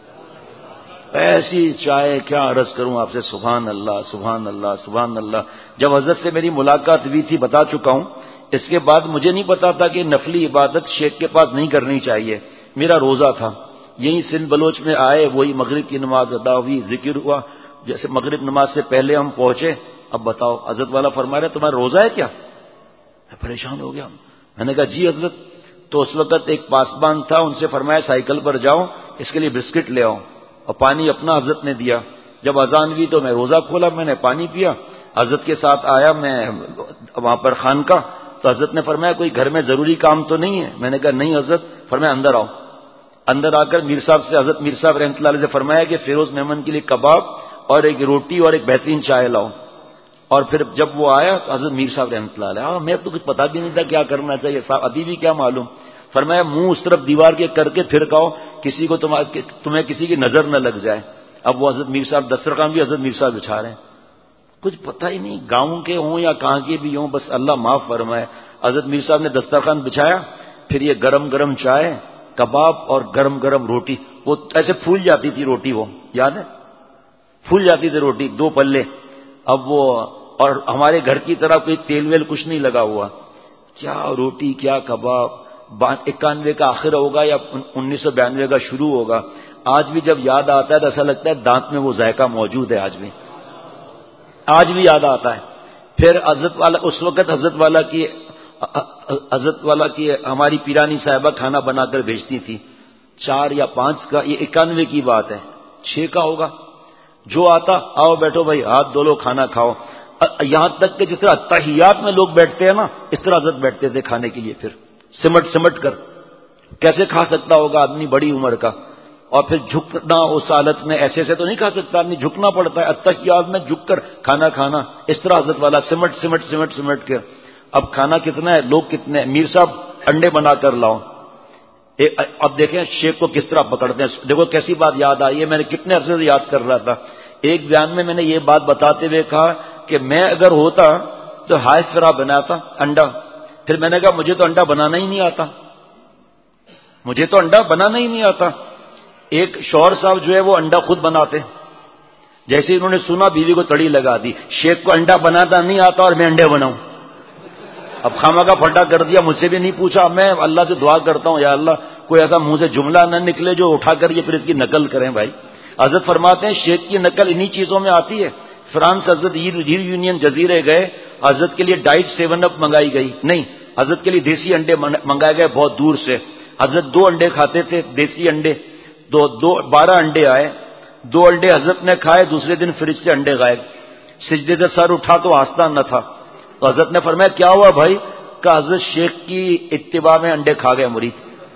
ایسی چائے کیا عرض کروں آپ سے، سبحان اللہ سبحان اللہ سبحان اللہ. جب حضرت سے میری ملاقات ہوئی تھی بتا چکا ہوں، اس کے بعد مجھے نہیں پتا تھا کہ نفلی عبادت شیخ کے پاس نہیں کرنی چاہیے. میرا روزہ تھا، یہی سندھ بلوچ میں آئے، وہی مغرب کی نماز ادا ہوئی، ذکر ہوا، جیسے مغرب نماز سے پہلے ہم پہنچے. اب بتاؤ حضرت والا فرما رہے تمہارا روزہ ہے کیا؟ میں پریشان ہو گیا. میں نے کہا جی حضرت. تو اس وقت ایک پاسبان تھا، ان سے فرمایا سائیکل پر جاؤ، اس کے لیے بسکٹ لے آؤ، اور پانی اپنا حضرت نے دیا. جب اذان ہوئی تو میں روزہ کھولا، میں نے پانی پیا، حضرت کے ساتھ آیا میں وہاں پر خانقاہ. تو حضرت نے فرمایا کوئی گھر میں ضروری کام تو نہیں ہے؟ میں نے کہا نہیں حضرت. فرمایا اندر آؤ. اندر آ کر میر صاحب سے، حضرت میر صاحب رحمۃ اللہ علیہ سے فرمایا کہ فیروز میمن کے لیے کباب اور ایک روٹی اور ایک بہترین چائے لاؤ. اور پھر جب وہ آیا تو حضرت میر صاحب رحمۃ اللہ علیہ، ہاں میں تو کچھ پتا بھی نہیں تھا کیا کرنا چاہیے، صاحب ابھی بھی کیا معلوم. فرمایا منہ اس طرف دیوار کے کر کے پھر کہو کسی کو تمہیں کسی کی نظر نہ لگ جائے. اب وہ حضرت میر صاحب دسترخوان بھی حضرت میر صاحب بچھا رہے ہیں. کچھ پتہ ہی نہیں گاؤں کے ہوں یا کہاں کے بھی ہوں، بس اللہ معاف فرمائے. حضرت میر صاحب نے دسترخوان بچھایا، پھر یہ گرم گرم چائے، کباب اور گرم گرم روٹی. وہ ایسے پھول جاتی تھی روٹی، وہ یاد ہے پھول جاتی تھی روٹی، دو پلے. اب وہ اور ہمارے گھر کی طرح کوئی تیل ویل کچھ نہیں لگا ہوا. کیا روٹی کیا کباب. اکانوے کا آخر ہوگا یا انیس سو بیانوے کا شروع ہوگا. آج بھی جب یاد آتا ہے تو ایسا لگتا ہے دانت میں وہ ذائقہ موجود ہے، آج بھی آج بھی یاد آتا ہے. پھر حضرت والا اس وقت حضرت والا کی حضرت والا کی ہماری پیرانی صاحبہ کھانا بنا کر بھیجتی تھی، چار یا پانچ کا، یہ اکانوے کی بات ہے، چھ کا ہوگا. جو آتا آؤ بیٹھو بھائی ہاتھ دھو لو کھانا کھاؤ. یہاں تک کہ جس طرح تحیات میں لوگ بیٹھتے ہیں نا، اس طرح حضرت بیٹھتے تھے کھانے کے لیے، پھر سمٹ سمٹ کر. کیسے کھا سکتا ہوگا آدمی بڑی عمر کا؟ اور پھر جھکنا اس حالت میں ایسے ایسے تو نہیں کھا سکتا آدمی، جھکنا پڑتا ہے اتحیات میں جھک کر کھانا کھانا. اس طرح حضرت والا سمٹ سمٹ سمٹ سمٹ کر. اب کھانا کتنا ہے، لوگ کتنے ہیں. میر صاحب انڈے بنا کر لاؤ. اب دیکھیں شیخ کو کس طرح پکڑتے ہیں. دیکھو کیسی بات یاد آئی ہے، میں نے کتنے عرصے سے یاد کر رہا تھا. ایک بیان میں میں نے یہ بات بتاتے ہوئے کہا کہ میں اگر ہوتا تو ہائی فرا بناتا انڈا. پھر میں نے کہا مجھے تو انڈا بنانا ہی نہیں آتا، مجھے تو انڈا بنانا ہی نہیں آتا. ایک شوہر صاحب جو ہے وہ انڈا خود بناتے، جیسے انہوں نے سنا بیوی کو تڑی لگا دی، شیخ کو انڈا بناتا نہیں آتا اور میں انڈے بناؤں. اب خامہ کا پھٹا کر دیا، مجھ سے بھی نہیں پوچھا. میں اللہ سے دعا کرتا ہوں یا اللہ کوئی ایسا منہ سے جملہ نہ نکلے جو اٹھا کر یہ پھر اس کی نقل کریں. بھائی حضرت فرماتے ہیں شیخ کی نقل انہی چیزوں میں آتی ہے. فرانس حضرت یونین جزیرے گئے، حضرت کے لیے ڈائٹ سیون اپ منگائی گئی، نہیں حضرت کے لیے دیسی انڈے منگائے گئے بہت دور سے. حضرت دو انڈے کھاتے تھے دیسی انڈے، دو دو بارہ انڈے آئے. دو انڈے حضرت نے کھائے، دوسرے دن فریج سے انڈے غائب. سجدے سے سر اٹھا تو آستان نہ تھا. تو حضرت نے فرمایا کیا ہوا بھائی؟ کہ حضرت شیخ کی اتباع میں انڈے کھا گئے مرید.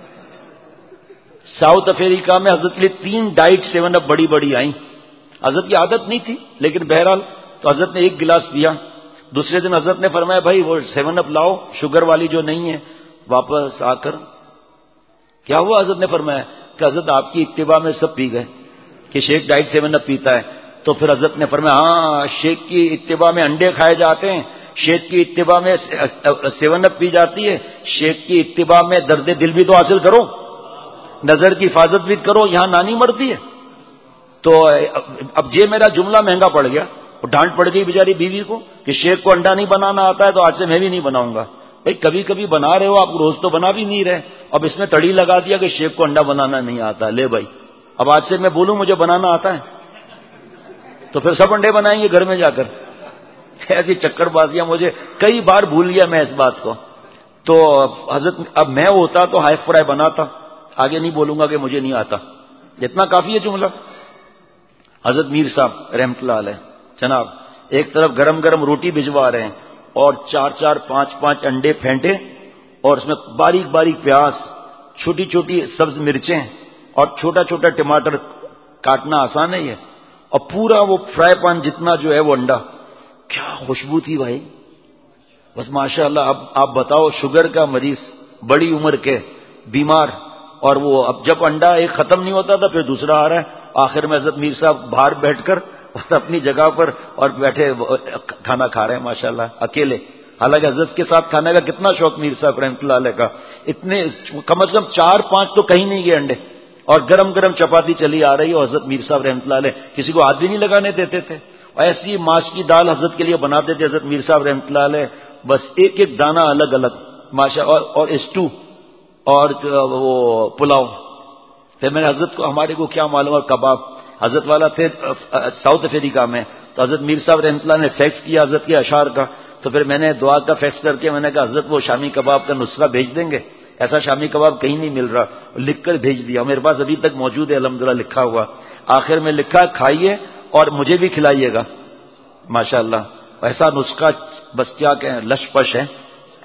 ساؤتھ افریقہ میں حضرت کے لیے تین ڈائٹ سیون اپ بڑی بڑی آئیں. حضرت کی عادت نہیں تھی لیکن بہرحال تو حضرت نے ایک گلاس پیا. دوسرے دن حضرت نے فرمایا بھائی وہ سیون اپ لاؤ شوگر والی جو نہیں ہے. واپس آ کر کیا ہوا؟ حضرت نے فرمایا کہ حضرت آپ کی اتباع میں سب پی گئے کہ شیخ ڈائٹ سیون اپ پیتا ہے. تو پھر حضرت نے فرمایا ہاں شیخ کی اتباع میں انڈے کھائے جاتے ہیں، شیخ کی اتباع میں سیون اپ پی جاتی ہے، شیخ کی اتباع میں درد دل بھی تو حاصل کرو، نظر کی حفاظت بھی کرو، یہاں نانی مرتی ہے. تو اب یہ میرا جملہ مہنگا پڑ گیا، ڈانٹ پڑ گئی بیچاری بیوی کو کہ شیخ کو انڈا نہیں بنانا آتا ہے تو آج سے میں بھی نہیں بناؤں گا. بھائی کبھی کبھی بنا رہے ہو آپ، روز تو بنا بھی نہیں رہے. اب اس میں تڑی لگا دیا کہ شیخ کو انڈا بنانا نہیں آتا. لے بھائی اب آج سے میں بولوں مجھے بنانا آتا ہے تو پھر سب انڈے بنائیں گے گھر میں جا کر. ایسی چکر بازیاں مجھے کئی بار بھول گیا میں اس بات کو. تو حضرت اب میں ہوتا تو ہائی فرائی بناتا. آگے نہیں بولوں گا کہ مجھے نہیں آتا، اتنا کافی ہے جملہ. حضرت میر صاحب رحمت اللہ علیہ جناب ایک طرف گرم گرم روٹی بھجوا رہے ہیں اور چار چار پانچ پانچ انڈے پھینٹے اور اس میں باریک باریک پیاز، چھوٹی چھوٹی سبز مرچیں اور چھوٹا چھوٹا ٹماٹر کاٹنا آسان ہے یہ، اور پورا وہ فرائی پان جتنا جو ہے وہ انڈا. کیا خوشبو تھی بھائی، بس ماشاء اللہ. اب آپ بتاؤ شوگر کا مریض بڑی عمر کے بیمار, اور وہ اب جب انڈا ایک ختم نہیں ہوتا تھا پھر دوسرا آ رہا ہے. آخر میں حضرت میر صاحب باہر بیٹھ کر اور اپنی جگہ پر اور بیٹھے کھانا کھا رہے ہیں ماشاء اللہ اکیلے. حالانکہ حضرت کے ساتھ کھانے کا کتنا شوق میر صاحب رحمۃ اللہ علیہ کا, اتنے کم از کم چار پانچ تو کہیں نہیں گئے انڈے, اور گرم گرم چپاتی چلی آ رہی ہے. اور حضرت میر صاحب رحمۃ اللہ علیہ کسی کو ہاتھ بھی نہیں لگانے دیتے تھے. ایسی ماش کی دال حضرت کے لیے بناتے تھے حضرت میر صاحب رحمۃ اللہ علیہ, بس ایک ایک دانہ الگ الگ ماشاء, اور, اور اسٹو اور وہ پلاؤ. پھر میں نے حضرت کو, ہمارے کو کیا معلوم, اور کباب. حضرت والا تھے ساؤتھ افریقہ میں, تو حضرت میر صاحب رحمۃ اللہ نے فیکس کیا حضرت کے اشعار کا, تو پھر میں نے دعا کا فیکس کر کے میں نے کہا حضرت وہ شامی کباب کا نسخہ بھیج دیں گے, ایسا شامی کباب کہیں نہیں مل رہا. لکھ کر بھیج دیا, میرے پاس ابھی تک موجود ہے الحمدللہ لکھا ہوا. آخر میں لکھا کھائیے اور مجھے بھی کھلائیے گا ماشاء اللہ. ایسا نسخہ بس کیا کہیں لش پش ہے.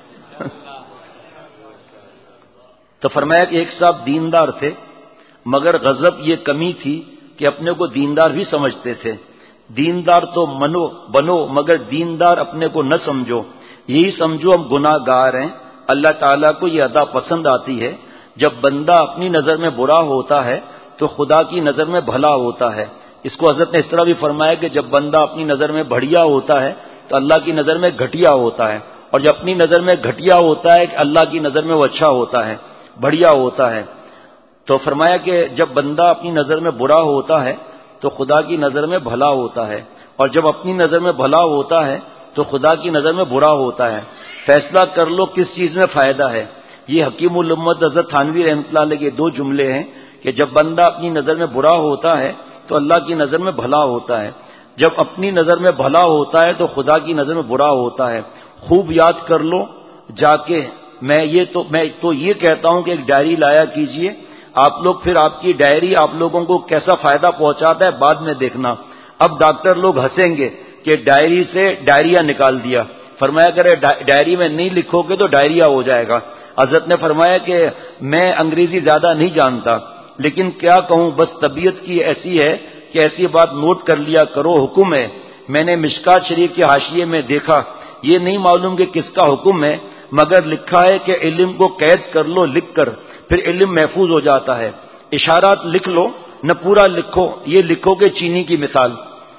تو فرمایا کہ ایک صاحب دیندار تھے, مگر غضب یہ کمی تھی کہ اپنے کو دیندار بھی سمجھتے تھے. دیندار تو منو بنو مگر دیندار اپنے کو نہ سمجھو, یہی سمجھو ہم گناہ گار ہیں. اللہ تعالیٰ کو یہ ادا پسند آتی ہے, جب بندہ اپنی نظر میں برا ہوتا ہے تو خدا کی نظر میں بھلا ہوتا ہے. اس کو حضرت نے اس طرح بھی فرمایا کہ جب بندہ اپنی نظر میں بڑھیا ہوتا ہے تو اللہ کی نظر میں گھٹیا ہوتا ہے, اور جب اپنی نظر میں گھٹیا ہوتا ہے کہ اللہ کی نظر میں وہ اچھا ہوتا ہے, بڑھیا ہوتا ہے. تو فرمایا کہ جب بندہ اپنی نظر میں برا ہوتا ہے تو خدا کی نظر میں بھلا ہوتا ہے, اور جب اپنی نظر میں بھلا ہوتا ہے تو خدا کی نظر میں برا ہوتا ہے. فیصلہ کر لو کس چیز میں فائدہ ہے. یہ حکیم الامت حضرت تھانوی رحمۃ اللہ علیہ کے دو جملے ہیں کہ جب بندہ اپنی نظر میں برا ہوتا ہے تو اللہ کی نظر میں بھلا ہوتا ہے, جب اپنی نظر میں بھلا ہوتا ہے تو خدا کی نظر میں برا ہوتا ہے. خوب یاد کر لو جا کے. میں یہ تو میں تو یہ کہتا ہوں کہ ایک ڈائری لایا کیجئے آپ لوگ, پھر آپ کی ڈائری آپ لوگوں کو کیسا فائدہ پہنچاتا ہے بعد میں دیکھنا. اب ڈاکٹر لوگ ہنسیں گے کہ ڈائری سے ڈائریا نکال دیا. فرمایا کرے ڈائری میں نہیں لکھو گے تو ڈائریا ہو جائے گا. حضرت نے فرمایا کہ میں انگریزی زیادہ نہیں جانتا, لیکن کیا کہوں, بس طبیعت کی ایسی ہے کہ ایسی بات نوٹ کر لیا کرو. حکم ہے, میں نے مشکات شریف کے حاشیے میں دیکھا, یہ نہیں معلوم کہ کس کا حکم ہے, مگر لکھا ہے کہ علم کو قید کر لو لکھ کر, پھر علم محفوظ ہو جاتا ہے. اشارات لکھ لو, نہ پورا لکھو. یہ لکھو کہ چینی کی مثال,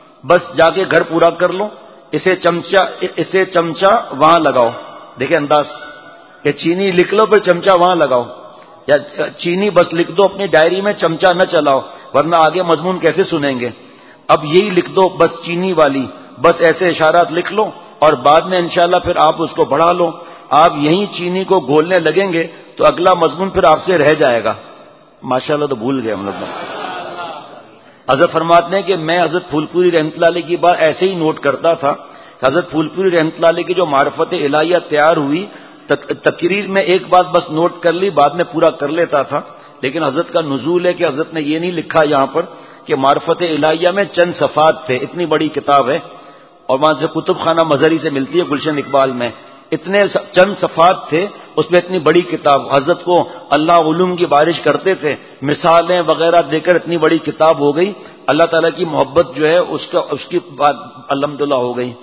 بس جا کے گھر پورا کر لو. اسے چمچا اسے چمچا وہاں لگاؤ. دیکھیں انداز کہ چینی لکھ لو پھر چمچا وہاں لگاؤ, یا چینی بس لکھ دو اپنی ڈائری میں, چمچا نہ چلاؤ ورنہ آگے مضمون کیسے سنیں گے. اب یہی لکھ دو بس چینی والی, بس ایسے اشارات لکھ لو اور بعد میں انشاءاللہ پھر آپ اس کو بڑھا لو. آپ یہیں چینی کو گھولنے لگیں گے تو اگلا مضمون پھر آپ سے رہ جائے گا. ماشاءاللہ تو بھول گئے ہم لوگ. حضرت فرماتے ہیں کہ میں حضرت پھول پوری رحمۃ اللہ علیہ کی بات ایسے ہی نوٹ کرتا تھا. حضرت پھول پوری رحمۃ اللہ علیہ کی جو معرفت الہیہ تیار ہوئی, تقریر میں ایک بات بس نوٹ کر لی, بعد میں پورا کر لیتا تھا. لیکن حضرت کا نزول ہے کہ حضرت نے یہ نہیں لکھا یہاں پر کہ معرفت الہیہ میں چند صفحات تھے. اتنی بڑی کتاب ہے, اور وہاں سے کتب خانہ مظہری سے ملتی ہے گلشن اقبال میں. اتنے چند صفحات تھے اس میں, اتنی بڑی کتاب. حضرت کو اللہ علوم کی بارش کرتے تھے, مثالیں وغیرہ دے کر اتنی بڑی کتاب ہو گئی. اللہ تعالیٰ کی محبت جو ہے اس کا اس کی بات الحمدللہ ہو گئی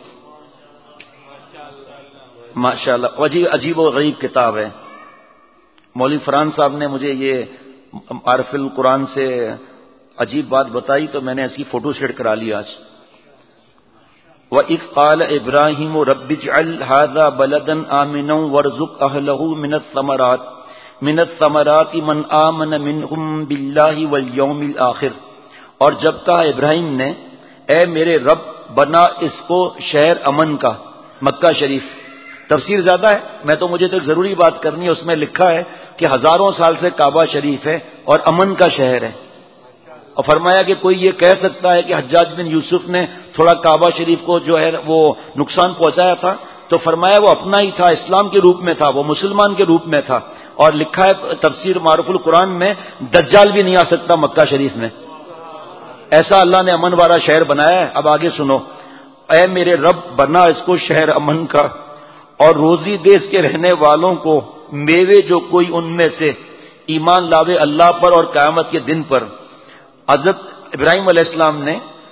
ماشاء اللہ. عجیب و غریب کتاب ہے. مولوی فرحان صاحب نے مجھے یہ معرف القرآن سے عجیب بات بتائی تو میں نے اس کی فوٹو سیٹ کرا لی آج. وَإِذْ قَالَ إِبْرَاهِيمُ رَبِّ اجْعَلْ هَذَا بَلَدًا آمِنًا وَارْزُقْ أَهْلَهُ مِنَ الثَّمَرَاتِ مِنَ الثَّمَرَاتِ مَنْ آمَنَ مِنْهُمْ بِاللَّهِ وَالْيَوْمِ الْآخِرِ. اور جب کہا ابراہیم نے, اے میرے رب بنا اس کو شہر امن کا, مکہ شریف. تفسیر زیادہ ہے, میں تو مجھے تو ایک ضروری بات کرنی ہے. اس میں لکھا ہے کہ ہزاروں سال سے کعبہ شریف ہے اور امن کا شہر ہے. اور فرمایا کہ کوئی یہ کہہ سکتا ہے کہ حجاج بن یوسف نے تھوڑا کعبہ شریف کو جو ہے وہ نقصان پہنچایا تھا, تو فرمایا وہ اپنا ہی تھا, اسلام کے روپ میں تھا, وہ مسلمان کے روپ میں تھا. اور لکھا ہے تفسیر معرف القرآن میں, دجال بھی نہیں آ سکتا مکہ شریف میں, ایسا اللہ نے امن والا شہر بنایا ہے. اب آگے سنو. اے میرے رب بنا اس کو شہر امن کا, اور روزی دے اس کے رہنے والوں کو میوے جو کوئی ان میں سے ایمان لاوے اللہ پر اور قیامت کے دن پر. حضرت ابراہیم علیہ السلام نے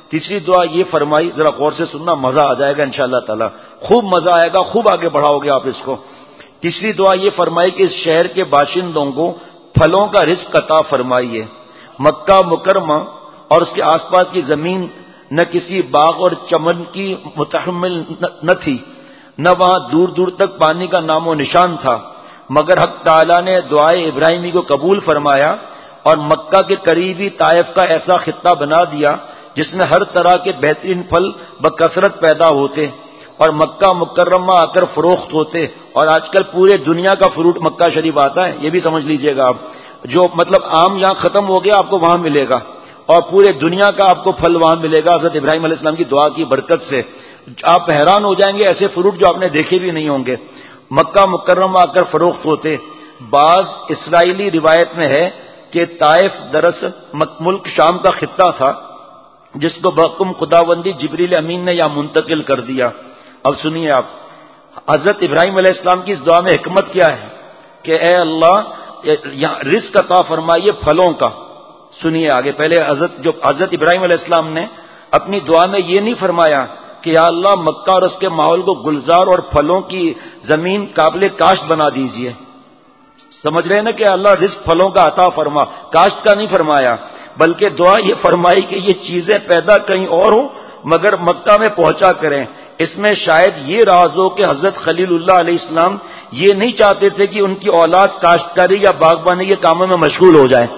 تیسری دعا یہ فرمائی، ذرا غور سے سننا، مزہ آ جائے گا انشاءاللہ تعالی، خوب مزہ آئے گا، خوب آگے بڑھاؤ گے آپ اس کو۔ تیسری دعا یہ فرمائی کہ اس شہر کے باشندوں کو پھلوں کا رزق عطا فرمائیے۔ مکہ مکرمہ اور اس کے آس پاس کی زمین نہ کسی باغ اور چمن کی متحمل نہ تھی، نہ وہاں دور دور تک پانی کا نام و نشان تھا، مگر حق تعالیٰ نے دعائے ابراہیمی کو قبول فرمایا اور مکہ کے قریبی طائف کا ایسا خطہ بنا دیا جس میں ہر طرح کے بہترین پھل بکثرت پیدا ہوتے اور مکہ مکرمہ آ کر فروخت ہوتے۔ اور آج کل پورے دنیا کا فروٹ مکہ شریف آتا ہے، یہ بھی سمجھ لیجئے گا آپ، جو مطلب آم یہاں ختم ہو گیا آپ کو وہاں ملے گا، اور پورے دنیا کا آپ کو پھل وہاں ملے گا حضرت ابراہیم علیہ السلام کی دعا کی برکت سے۔ آپ حیران ہو جائیں گے، ایسے فروٹ جو آپ نے دیکھے بھی نہیں ہوں گے مکہ مکرمہ آ کر فروخت ہوتے۔ بعض اسرائیلی روایت میں ہے کہ طائف دراصل ملک شام کا خطہ تھا جس کو بحکم خداوندی جبریل امین نے یہاں منتقل کر دیا۔ اب سنیے آپ، حضرت ابراہیم علیہ السلام کی اس دعا میں حکمت کیا ہے کہ اے اللہ رزق عطا فرمائیے پھلوں کا۔ سنیے آگے، پہلے حضرت جو حضرت ابراہیم علیہ السلام نے اپنی دعا میں یہ نہیں فرمایا کہ یا اللہ مکہ اور اس کے ماحول کو گلزار اور پھلوں کی زمین قابل کاشت بنا دیجئے، سمجھ رہے ہیں نا کہ اللہ رزق پھلوں کا عطا فرما، کاشت کا نہیں فرمایا، بلکہ دعا یہ فرمائی کہ یہ چیزیں پیدا کہیں اور ہوں مگر مکہ میں پہنچا کریں۔ اس میں شاید یہ راز ہو کہ حضرت خلیل اللہ علیہ السلام یہ نہیں چاہتے تھے کہ ان کی اولاد کاشتکاری یا باغبانی کے کاموں میں مشغول ہو جائے۔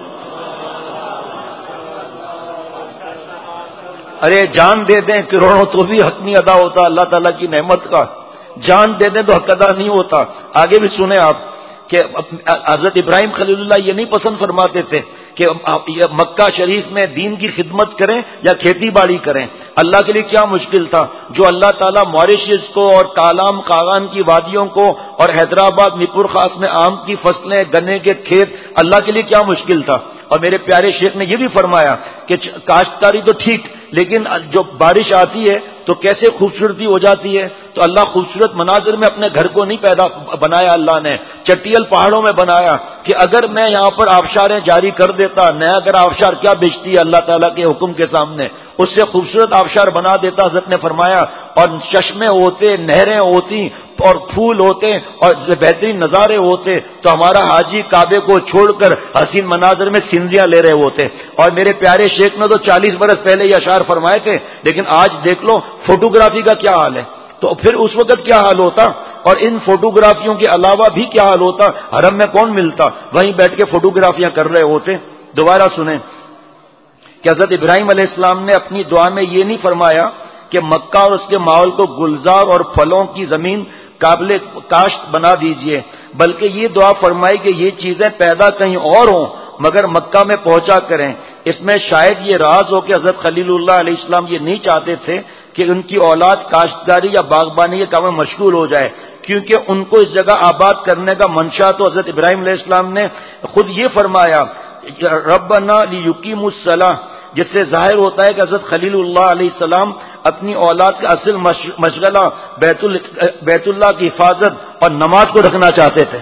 ارے جان دے دیں کروڑوں تو بھی حق نہیں ادا ہوتا اللہ تعالیٰ کی نعمت کا، جان دے دیں تو حق ادا نہیں ہوتا۔ آگے بھی سنیں آپ کہ حضرت ابراہیم خلیل اللہ یہ نہیں پسند فرماتے تھے کہ مکہ شریف میں دین کی خدمت کریں یا کھیتی باڑی کریں، اللہ کے لیے کیا مشکل تھا؟ جو اللہ تعالیٰ ماریشس کو اور کالام قاغان کی وادیوں کو اور حیدرآباد میپور خاص میں آم کی فصلیں، گنے کے کھیت، اللہ کے لیے کیا مشکل تھا؟ اور میرے پیارے شیخ نے یہ بھی فرمایا کہ کاشتکاری تو ٹھیک، لیکن جو بارش آتی ہے تو کیسے خوبصورتی ہو جاتی ہے۔ تو اللہ خوبصورت مناظر میں اپنے گھر کو نہیں پیدا بنایا، اللہ نے چٹیل پہاڑوں میں بنایا کہ اگر میں یہاں پر آبشاریں جاری کر دیتا، نیا اگر آبشار کیا بیچتی ہے اللہ تعالیٰ کے حکم کے سامنے، اس سے خوبصورت آبشار بنا دیتا حضرت نے فرمایا، اور چشمے ہوتے، نہریں ہوتی اور پھول ہوتے اور بہترین نظارے ہوتے، تو ہمارا حاجی کعبے کو چھوڑ کر حسین مناظر میں سندیاں لے رہے ہوتے۔ اور میرے پیارے شیخ نے تو چالیس برس پہلے یہ اشعار فرمائے تھے، لیکن آج دیکھ لو فوٹوگرافی کا کیا حال ہے، تو پھر اس وقت کیا حال ہوتا، اور ان فوٹوگرافیوں کے علاوہ بھی کیا حال ہوتا، حرم میں کون ملتا، وہیں بیٹھ کے فوٹوگرافیاں کر رہے ہوتے۔ دوبارہ سنیں کہ حضرت ابراہیم علیہ السلام نے اپنی دعا میں یہ نہیں فرمایا کہ مکہ اور اس کے ماحول کو گلزار اور پھلوں کی زمین قابل کاشت بنا دیجئے، بلکہ یہ دعا فرمائی کہ یہ چیزیں پیدا کہیں اور ہوں مگر مکہ میں پہنچا کریں۔ اس میں شاید یہ راز ہو کہ حضرت خلیل اللہ علیہ السلام یہ نہیں چاہتے تھے کہ ان کی اولاد کاشتکاری یا باغبانی کے کام میں مشغول ہو جائے، کیونکہ ان کو اس جگہ آباد کرنے کا منشا تو حضرت ابراہیم علیہ السلام نے خود یہ فرمایا ربنا لیقیموا الصلاۃ، جس سے ظاہر ہوتا ہے کہ حضرت خلیل اللہ علیہ السلام اپنی اولاد کا اصل مشغلہ بیت اللہ کی حفاظت اور نماز کو رکھنا چاہتے تھے۔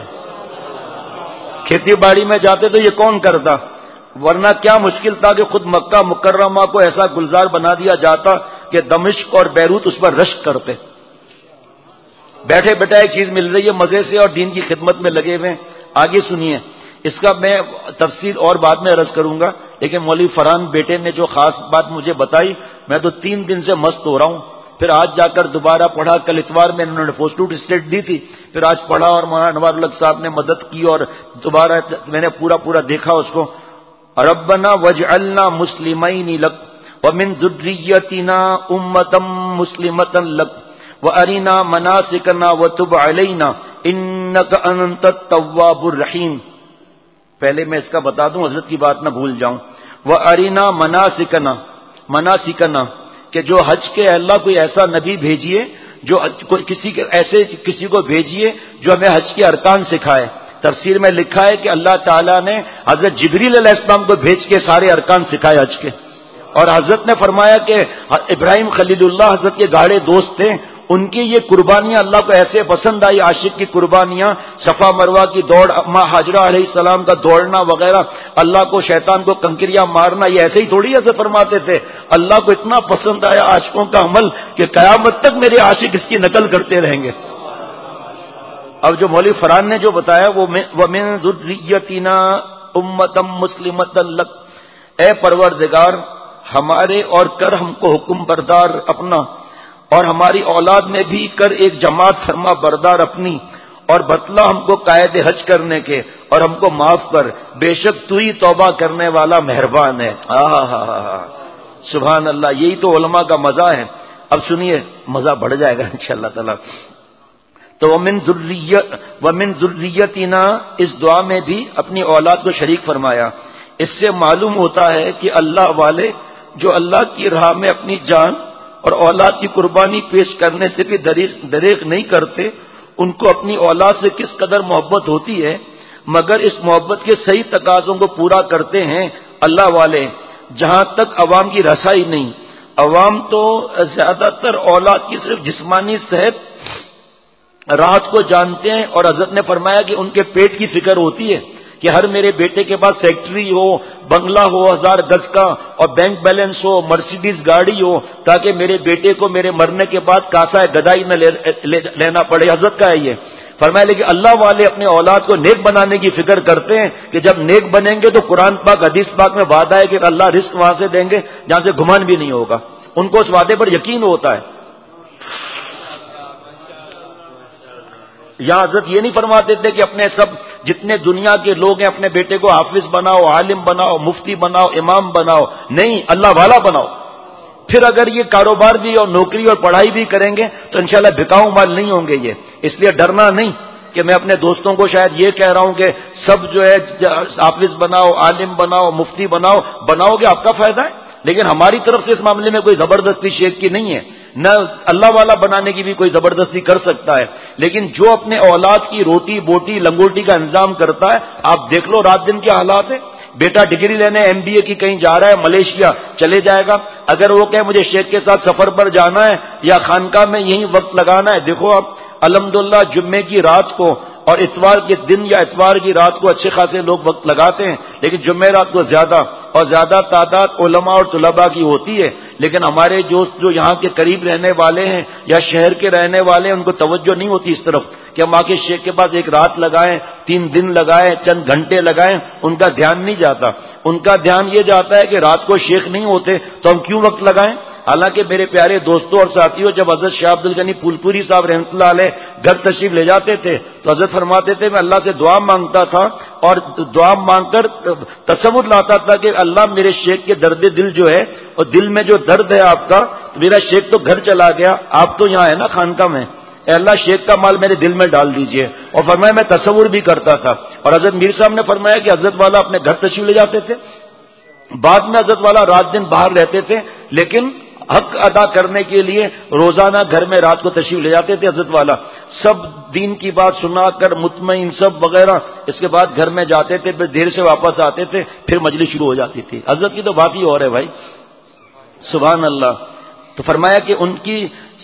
کھیتی باڑی میں جاتے تو یہ کون کرتا، ورنہ کیا مشکل تھا کہ خود مکہ مکرمہ کو ایسا گلزار بنا دیا جاتا کہ دمشق اور بیروت اس پر رشک کرتے۔ بیٹھے بیٹھے ایک چیز مل رہی ہے مزے سے اور دین کی خدمت میں لگے ہوئے۔ آگے سنیے، اس کا میں تفصیل اور بعد میں عرض کروں گا، لیکن مولوی فرحان بیٹے نے جو خاص بات مجھے بتائی، میں تو تین دن سے مست ہو رہا ہوں۔ پھر آج جا کر دوبارہ پڑھا، کل اتوار میں انہوں نے فوسٹوٹ اسٹیٹ دی تھی، پھر آج پڑھا اور مولانا انوار الحق صاحب نے مدد کی اور دوبارہ میں نے پورا پورا دیکھا اس کو۔ ربنا واجعلنا مسلمین لک ومن ذریتنا امۃ مسلمۃ لک وارنا مناسکنا وتب علینا انک انت التواب الرحیم۔ پہلے میں اس کا بتا دوں، حضرت کی بات نہ بھول جاؤں۔ وَأَرِنَا مَنَاسِكَنَا مَنَاسِكَنَا کہ جو حج کے اللہ کوئی ایسا نبی بھیجیے، جو کسی ایسے کسی کو بھیجیے جو ہمیں حج کے ارکان سکھائے۔ تفسیر میں لکھا ہے کہ اللہ تعالیٰ نے حضرت جبریل علیہ السلام کو بھیج کے سارے ارکان سکھائے حج کے، اور حضرت نے فرمایا کہ ابراہیم خلیل اللہ حضرت کے گاڑے دوست تھے، ان کی یہ قربانیاں اللہ کو ایسے پسند آئی، عاشق کی قربانیاں، صفا مروہ کی دوڑ، ماں ہاجرہ علیہ السلام کا دوڑنا وغیرہ، اللہ کو شیطان کو کنکریاں مارنا، یہ ایسے ہی تھوڑی ایسے فرماتے تھے، اللہ کو اتنا پسند آیا عاشقوں کا عمل کہ قیامت تک میرے عاشق اس کی نقل کرتے رہیں گے۔ اب جو مولوی فرحان نے جو بتایا وہ وَمِن ذُرِّيَّتِنَا أُمَّةً مُسْلِمَةً لَكَ، اے پروردگار ہمارے اور کر ہم کو حکم بردار اپنا، اور ہماری اولاد میں بھی کر ایک جماعت فرما بردار اپنی، اور بتلا ہم کو قائد حج کرنے کے، اور ہم کو معاف کر، بے شک تو ہی توبہ کرنے والا مہربان ہے۔ آہا سبحان اللہ، یہی تو علماء کا مزہ ہے۔ اب سنیے، مزہ بڑھ جائے گا انشاءاللہ تعالی۔ تو ومن ذریت ومن ذریتنا، اس دعا میں بھی اپنی اولاد کو شریک فرمایا۔ اس سے معلوم ہوتا ہے کہ اللہ والے جو اللہ کی راہ میں اپنی جان اور اولاد کی قربانی پیش کرنے سے بھی دریغ نہیں کرتے، ان کو اپنی اولاد سے کس قدر محبت ہوتی ہے، مگر اس محبت کے صحیح تقاضوں کو پورا کرتے ہیں اللہ والے جہاں تک عوام کی رسائی نہیں۔ عوام تو زیادہ تر اولاد کی صرف جسمانی صحت راحت کو جانتے ہیں، اور حضرت نے فرمایا کہ ان کے پیٹ کی فکر ہوتی ہے کہ ہر میرے بیٹے کے پاس فیکٹری ہو، بنگلہ ہو ہزار گز کا، اور بینک بیلنس ہو، مرسیڈیز گاڑی ہو، تاکہ میرے بیٹے کو میرے مرنے کے بعد کاسا گدائی نہ لینا پڑے۔ حضرت کا ہے یہ فرمایا، لیکن اللہ والے اپنے اولاد کو نیک بنانے کی فکر کرتے ہیں کہ جب نیک بنیں گے تو قرآن پاک حدیث پاک میں وعدہ ہے کہ اللہ رزق وہاں سے دیں گے جہاں سے گمان بھی نہیں ہوگا، ان کو اس وعدے پر یقین ہوتا ہے۔ یہاں حضرت یہ نہیں فرماتے تھے کہ اپنے سب جتنے دنیا کے لوگ ہیں اپنے بیٹے کو حافظ بناؤ، عالم بناؤ، مفتی بناؤ، امام بناؤ، نہیں، اللہ والا بناؤ۔ پھر اگر یہ کاروبار بھی اور نوکری اور پڑھائی بھی کریں گے تو انشاءاللہ بکاؤ مال نہیں ہوں گے یہ۔ اس لیے ڈرنا نہیں کہ میں اپنے دوستوں کو شاید یہ کہہ رہا ہوں کہ سب جو ہے حافظ بناؤ، عالم بناؤ، مفتی بناؤ، بناؤ گے آپ کا فائدہ ہے، لیکن ہماری طرف سے اس معاملے میں کوئی زبردستی شیخ کی نہیں ہے، نہ اللہ والا بنانے کی بھی کوئی زبردستی کر سکتا ہے، لیکن جو اپنے اولاد کی روٹی بوٹی لنگوٹی کا انتظام کرتا ہے، آپ دیکھ لو رات دن کے حالات ہیں۔ بیٹا ڈگری لینے ایم بی اے کی کہیں جا رہا ہے، ملیشیا چلے جائے گا، اگر وہ کہے مجھے شیخ کے ساتھ سفر پر جانا ہے یا خانقاہ میں یہی وقت لگانا ہے، دیکھو آپ الحمدللہ جمعے کی رات کو اور اتوار کے دن یا اتوار کی رات کو اچھے خاصے لوگ وقت لگاتے ہیں، لیکن جمعہ رات کو زیادہ اور زیادہ تعداد علماء اور طلباء کی ہوتی ہے۔ لیکن ہمارے جو جو یہاں کے قریب رہنے والے ہیں یا شہر کے رہنے والے ہیں، ان کو توجہ نہیں ہوتی اس طرف کہ ہم آ کے شیخ کے پاس ایک رات لگائیں، تین دن لگائیں، چند گھنٹے لگائیں، ان کا دھیان نہیں جاتا۔ ان کا دھیان یہ جاتا ہے کہ رات کو شیخ نہیں ہوتے تو ہم کیوں وقت لگائیں۔ حالانکہ میرے پیارے دوستوں اور ساتھیوں، جب حضرت شاہ عبد الغنی پھول پوری صاحب رحمۃ اللہ علیہ گھر تشریف لے جاتے تھے تو حضرت فرماتے تھے میں اللہ سے دعا مانگتا تھا، اور دعا مانگ کر تصور لاتا تھا کہ اللہ میرے شیخ کے درد دل جو ہے، اور دل میں جو درد ہے آپ کا، میرا شیخ تو گھر چلا گیا، آپ تو یہاں ہے نا خانقاہ میں، اے اللہ شیخ کا مال میرے دل میں ڈال دیجئے۔ اور فرمایا میں تصور بھی کرتا تھا، اور حضرت میر صاحب نے فرمایا کہ حضرت والا اپنے گھر تشریف لے جاتے تھے، بعد میں حضرت والا رات دن باہر رہتے تھے، لیکن حق ادا کرنے کے لیے روزانہ گھر میں رات کو تشریف لے جاتے تھے حضرت والا، سب دین کی بات سنا کر مطمئن سب وغیرہ، اس کے بعد گھر میں جاتے تھے، پھر دیر سے واپس آتے تھے، پھر مجلس شروع ہو جاتی تھی۔ حضرت کی تو بات ہی اور ہے بھائی، سبحان اللہ۔ تو فرمایا کہ ان کی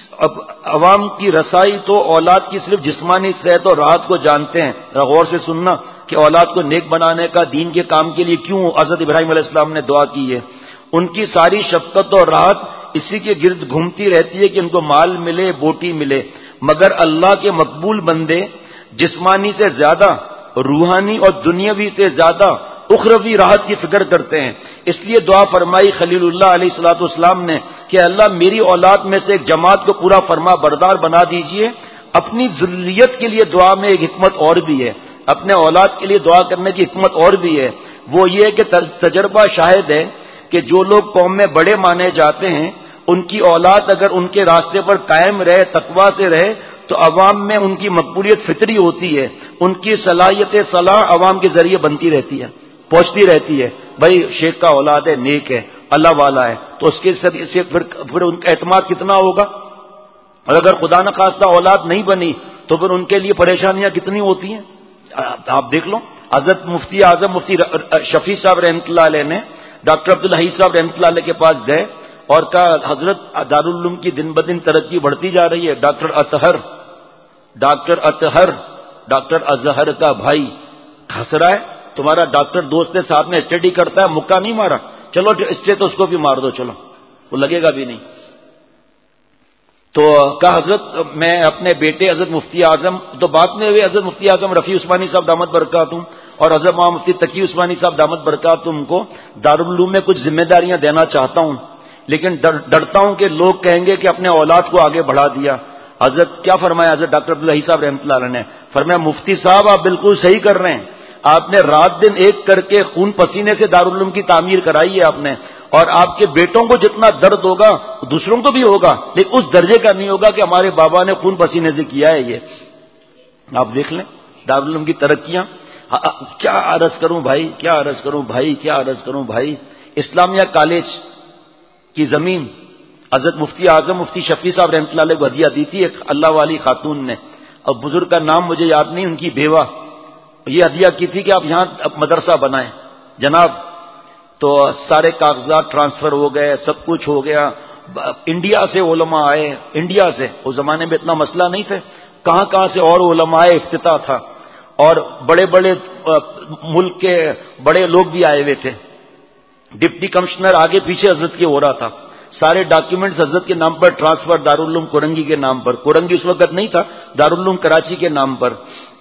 عوام کی رسائی تو اولاد کی صرف جسمانی صحت اور راحت کو جانتے ہیں۔ غور سے سننا کہ اولاد کو نیک بنانے کا دین کے کام کے لیے کیوں حضرت ابراہیم علیہ السلام نے دعا کی ہے۔ ان کی ساری شفقت اور راحت اسی کے گرد گھومتی رہتی ہے کہ ان کو مال ملے، بوٹی ملے، مگر اللہ کے مقبول بندے جسمانی سے زیادہ، روحانی اور دنیاوی سے زیادہ اخروی راحت کی فکر کرتے ہیں۔ اس لیے دعا فرمائی خلیل اللہ علیہ الصلوۃ والسلام نے کہ اللہ میری اولاد میں سے ایک جماعت کو پورا فرما بردار بنا دیجئے۔ اپنی ذریت کے لیے دعا میں ایک حکمت اور بھی ہے، اپنے اولاد کے لیے دعا کرنے کی حکمت اور بھی ہے، وہ یہ ہے کہ تجربہ شاہد ہے کہ جو لوگ قوم میں بڑے مانے جاتے ہیں، ان کی اولاد اگر ان کے راستے پر قائم رہے، تقویٰ سے رہے، تو عوام میں ان کی مقبولیت فطری ہوتی ہے، ان کی صلاحیت صلاح عوام کے ذریعے بنتی رہتی ہے، پہنچتی رہتی ہے۔ بھائی شیخ کا اولاد ہے، نیک ہے، اللہ والا ہے، تو اس کے سے پھر, پھر ان کا اعتماد کتنا ہوگا، اور اگر خدا نخواستہ اولاد نہیں بنی تو پھر ان کے لیے پریشانیاں کتنی ہوتی ہیں۔ آپ دیکھ لو، حضرت مفتی اعظم مفتی شفیع صاحب رحمۃ اللہ علیہ نے ڈاکٹر عبدالحی صاحب رحمۃ اللہ علیہ کے پاس گئے اور کہا حضرت دارالعلوم کی دن بدن ترقی بڑھتی جا رہی ہے. Doctor Athar doctor Athar doctor Azhar کا بھائی ہنس رہا ہے. تمہارا ڈاکٹر دوست ہے ساتھ میں اسٹڈی کرتا ہے, مکہ نہیں مارا, چلو اسٹیٹ اس کو بھی مار دو, چلو وہ لگے گا بھی نہیں. تو کہا حضرت میں اپنے بیٹے حضرت مفتی اعظم, تو بات میں ہوئی حضرت مفتی اعظم رفیع عثمانی صاحب دامت برکاتہم اور حضرت مولانا مفتی تقی عثمانی صاحب دامت برکاتہم کو دارالعلوم میں کچھ ذمہ داریاں دینا چاہتا ہوں, لیکن ڈرتا ہوں کہ لوگ کہیں گے کہ اپنے اولاد کو آگے بڑھا دیا. حضرت کیا فرمایا حضرت ڈاکٹر عبداللہ صاحب رحمۃ اللہ علیہ نے؟ فرمایا مفتی صاحب آپ بالکل صحیح کر رہے ہیں, آپ نے رات دن ایک کر کے خون پسینے سے دارالعلوم کی تعمیر کرائی ہے آپ نے, اور آپ کے بیٹوں کو جتنا درد ہوگا دوسروں کو بھی ہوگا, لیکن اس درجے کا نہیں ہوگا کہ ہمارے بابا نے خون پسینے سے کیا ہے. یہ آپ دیکھ لیں دارالعلوم کی ترقیاں. کیا عرض کروں بھائی, کیا عرض کروں بھائی, کیا عرض کروں بھائی. اسلامیہ کالج کی زمین حضرت مفتی اعظم مفتی شفیع صاحب رحمۃ اللہ علیہ کو ہدیہ دی تھی ایک اللہ والی خاتون نے, اور بزرگ کا نام مجھے یاد نہیں, ان کی بیوہ, یہ ہدیہ کی تھی کہ آپ یہاں مدرسہ بنائیں جناب. تو سارے کاغذات ٹرانسفر ہو گئے, سب کچھ ہو گیا. انڈیا سے علماء آئے, انڈیا سے, اس زمانے میں اتنا مسئلہ نہیں تھے, کہاں کہاں سے اور علماء آئے, افتتاح تھا, اور بڑے بڑے ملک کے بڑے لوگ بھی آئے ہوئے تھے. ڈپٹی کمشنر آگے پیچھے حضرت کے ہو رہا تھا. سارے ڈاکیومنٹس حضرت کے نام پر ٹرانسفر, دارالعلوم کورنگی کے نام پر, کورنگی اس وقت نہیں تھا, دارالعلوم کراچی کے نام پر.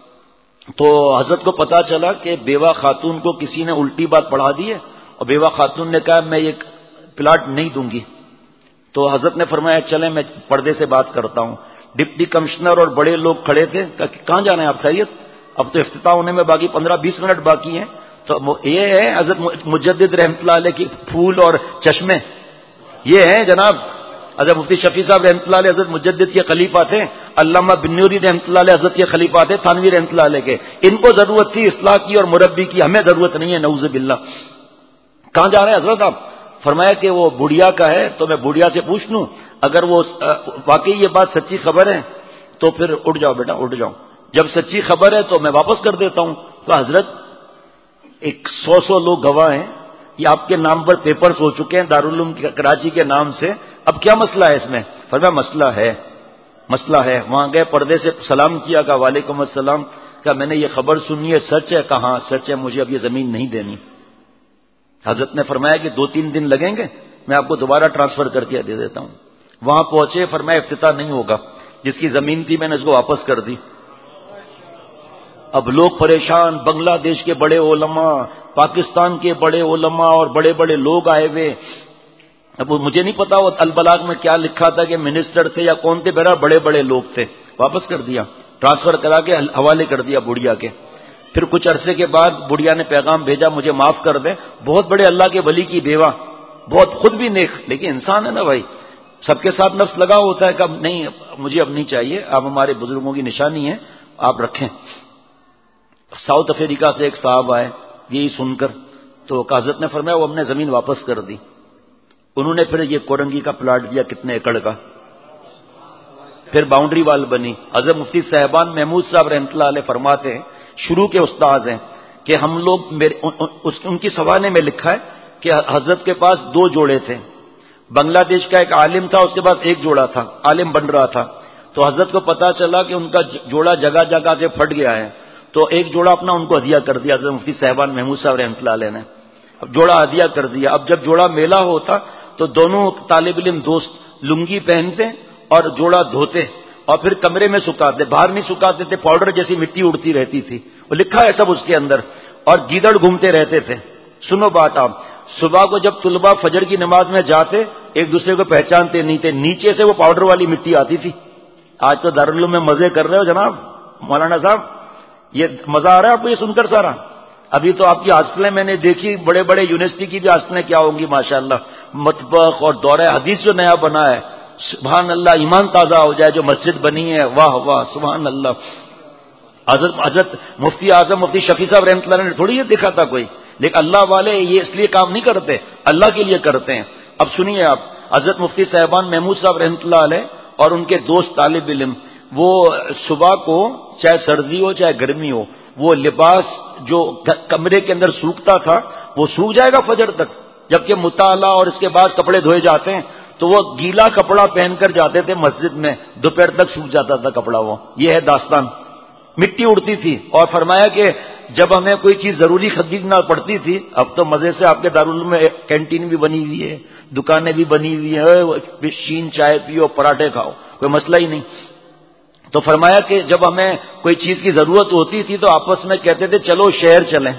تو حضرت کو پتا چلا کہ بیوہ خاتون کو کسی نے الٹی بات پڑھا دی ہے, اور بیوہ خاتون نے کہا میں یہ پلاٹ نہیں دوں گی. تو حضرت نے فرمایا چلیں میں پردے سے بات کرتا ہوں. ڈپٹی کمشنر اور بڑے لوگ کھڑے تھے, کہاں جانا ہے آپ, خیریت؟ اب تو افتتاح ہونے میں باقی پندرہ بیس منٹ باقی ہیں. تو یہ ہے حضرت مجدد رحمۃ اللہ علیہ کی پھول اور چشمے, یہ ہیں جناب. حضرت مفتی شفیع صاحب رحمۃ اللہ علیہ حضرت مجدد کے خلیفہ تھے, علامہ بنوری رحمۃ اللہ علیہ حضرت کے خلیفہ تھے, تھانوی رحمۃ اللہ علیہ کے. ان کو ضرورت تھی اصلاح کی اور مربی کی, ہمیں ضرورت نہیں ہے, نعوذ باللہ. کہاں جا رہے ہیں حضرت آپ؟ فرمایا کہ وہ بڑھیا کا ہے, تو میں بڑھیا سے پوچھ لوں, اگر وہ واقعی یہ بات سچی خبر ہے تو پھر اٹھ جاؤ بیٹا, اٹھ جاؤ. جب سچی خبر ہے تو میں واپس کر دیتا ہوں. تو حضرت ایک سو سو لوگ گواہ ہیں, یہ آپ کے نام پر پیپرز ہو چکے ہیں دارالعلوم کراچی کے نام سے, اب کیا مسئلہ ہے اس میں؟ فرمایا مسئلہ ہے, مسئلہ ہے. وہاں گئے, پردے سے سلام کیا, کہا وعلیکم السلام, کہا میں نے یہ خبر سنی ہے, سچ ہے؟ کہا ہاں سچ ہے, مجھے اب یہ زمین نہیں دینی. حضرت نے فرمایا کہ دو تین دن لگیں گے, میں آپ کو دوبارہ ٹرانسفر کر کے دے دیتا ہوں. وہاں پہنچے, فرمایا افتتاح نہیں ہوگا, جس کی زمین تھی میں نے اس کو واپس کر دی. اب لوگ پریشان, بنگلہ دیش کے بڑے علماء, پاکستان کے بڑے علماء اور بڑے بڑے لوگ آئے ہوئے. اب مجھے نہیں پتا وہ البلاغ میں کیا لکھا تھا کہ منسٹر تھے یا کون تھے, بہرحال بڑے بڑے لوگ تھے. واپس کر دیا, ٹرانسفر کرا کے حوالے کر دیا بڑھیا کے. پھر کچھ عرصے کے بعد بڑھیا نے پیغام بھیجا مجھے معاف کر دیں, بہت بڑے اللہ کے ولی کی بیوہ, بہت خود بھی نیک, لیکن انسان ہے نا بھائی, سب کے ساتھ نفس لگا ہوتا ہے کہ اب نہیں, مجھے اب نہیں چاہیے, آپ ہمارے بزرگوں کی نشانی ہے, آپ رکھیں. ساؤتھ افریقہ سے ایک صاحب آئے یہی سن کر, تو حضرت نے فرمایا وہ ہم نے زمین واپس کر دی. انہوں نے پھر یہ کورنگی کا پلاٹ دیا کتنے ایکڑ کا, پھر باؤنڈری وال بنی. حضرت مفتی صاحبان محمود صاحب رحمۃ اللہ علیہ فرماتے ہیں, شروع کے استاذ ہیں, کہ ہم لوگ میرے ان کی سوانے میں لکھا ہے کہ حضرت کے پاس دو جوڑے تھے. بنگلہ دیش کا ایک عالم تھا, اس کے پاس ایک جوڑا تھا, عالم بن رہا تھا. تو حضرت کو پتا چلا کہ ان کا جوڑا جگہ جگہ سے پھٹ گیا ہے, تو ایک جوڑا اپنا ان کو ہدیہ کر دیا حضرت مفتی صاحبان محمود صاحب رحمۃ اللہ علیہ نے. اب جوڑا ہدیہ کر دیا. اب جب جوڑا میلہ ہوتا تو دونوں طالب علم دوست لنگی پہنتے اور جوڑا دھوتے اور پھر کمرے میں سکھاتے, باہر نہیں سکھاتے تھے, پاؤڈر جیسی مٹی اڑتی رہتی تھی, وہ لکھا ہے سب اس کے اندر, اور گیدڑ گھومتے رہتے تھے. سنو بات آپ, صبح کو جب طلباء فجر کی نماز میں جاتے ایک دوسرے کو پہچانتے نہیں تھے, نیچے سے وہ پاؤڈر والی مٹی آتی تھی. آج تو دارالعلوم میں مزے کر رہے ہو جناب مولانا صاحب, یہ مزہ آ رہا ہے آپ کو یہ سن کر سارا. ابھی تو آپ کی ہاسٹلیں میں نے دیکھی, بڑے بڑے یونیورسٹی کی بھی ہاسٹلیں کیا ہوں گی ماشاءاللہ, مطبخ اور دورہ حدیث جو نیا بنا ہے, سبحان اللہ, ایمان تازہ ہو جائے. جو مسجد بنی ہے, واہ واہ سبحان اللہ. حضرت حضرت مفتی اعظم مفتی شفیع صاحب رحمۃ اللہ نے تھوڑی یہ دیکھا تھا کوئی, لیکن اللہ والے یہ اس لیے کام نہیں کرتے, اللہ کے لیے کرتے ہیں. اب سنیے آپ, حضرت مفتی صاحبان محمود صاحب رحمۃ اللہ علیہ اور ان کے دوست طالب علم, وہ صبح کو چاہے سردی ہو چاہے گرمی ہو, وہ لباس جو کمرے کے اندر سوکھتا تھا وہ سوکھ جائے گا فجر تک, جبکہ مطالعہ اور اس کے بعد کپڑے دھوئے جاتے ہیں تو وہ گیلا کپڑا پہن کر جاتے تھے مسجد میں، دوپہر تک سوکھ جاتا تھا کپڑا وہ. یہ ہے داستان. مٹی اڑتی تھی. اور فرمایا کہ جب ہمیں کوئی چیز ضروری خریدنا پڑتی تھی، اب تو مزے سے آپ کے دارالعلوم میں کینٹین بھی بنی ہوئی ہے، دکانیں بھی بنی ہوئی ہیں، شین چائے پیو، پراٹھے کھاؤ، کوئی مسئلہ ہی نہیں. تو فرمایا کہ جب ہمیں کوئی چیز کی ضرورت ہوتی تھی تو آپس میں کہتے تھے چلو شہر چلیں،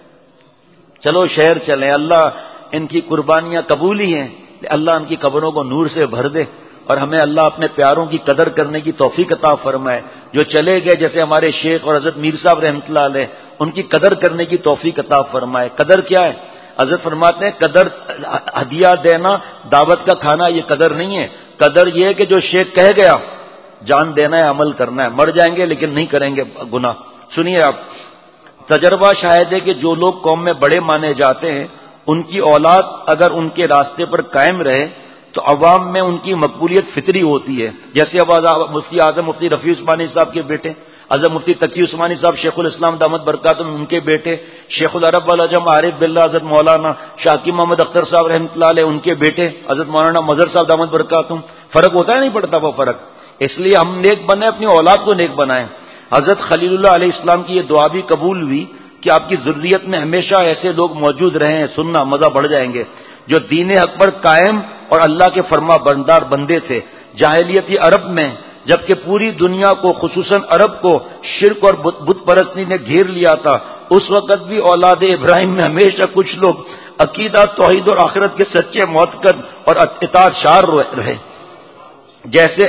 چلو شہر چلیں. اللہ ان کی قربانیاں قبول ہی ہیں، اللہ ان کی قبروں کو نور سے بھر دے اور ہمیں اللہ اپنے پیاروں کی قدر کرنے کی توفیق عطا فرمائے. جو چلے گئے جیسے ہمارے شیخ اور حضرت میر صاحب رحمۃ اللہ علیہ، ان کی قدر کرنے کی توفیق عطا فرمائے. قدر کیا ہے؟ حضرت فرماتے ہیں قدر ہدیہ دینا، دعوت کا کھانا یہ قدر نہیں ہے. قدر یہ ہے کہ جو شیخ کہہ گیا جان دینا ہے، عمل کرنا ہے. مر جائیں گے لیکن نہیں کریں گے گناہ. سنیے آپ، تجربہ شاہد ہے کہ جو لوگ قوم میں بڑے مانے جاتے ہیں ان کی اولاد اگر ان کے راستے پر قائم رہے تو عوام میں ان کی مقبولیت فطری ہوتی ہے. جیسے اب مفتی اعظم مفتی رفیع عثمانی صاحب کے بیٹے حضرت مفتی تقی عثمانی صاحب شیخ الاسلام دامت برکاتہم، ان کے بیٹے شیخ العرب والعجم عارف باللہ حضرت مولانا شاکی محمد اختر صاحب رحمۃ اللہ علیہ، ان کے بیٹے حضرت مولانا مظہر صاحب دامت برکاتہم. فرق ہوتا ہے نہیں پڑتا وہ فرق. اس لیے ہم نیک بنیں، اپنی اولاد کو نیک بنائیں. حضرت خلیل اللہ علیہ السلام کی یہ دعا بھی قبول ہوئی کہ آپ کی ذریت میں ہمیشہ ایسے لوگ موجود رہے ہیں، سننا مزہ بڑھ جائیں گے، جو دین حق پر قائم اور اللہ کے فرما بردار بندے تھے. جاہلیتی عرب میں جبکہ پوری دنیا کو خصوصاً عرب کو شرک اور بت پرستی نے گھیر لیا تھا، اس وقت بھی اولاد ابراہیم میں ہمیشہ کچھ لوگ عقیدہ توحید اور آخرت کے سچے معتقد اور اطاعت شار رہے. جیسے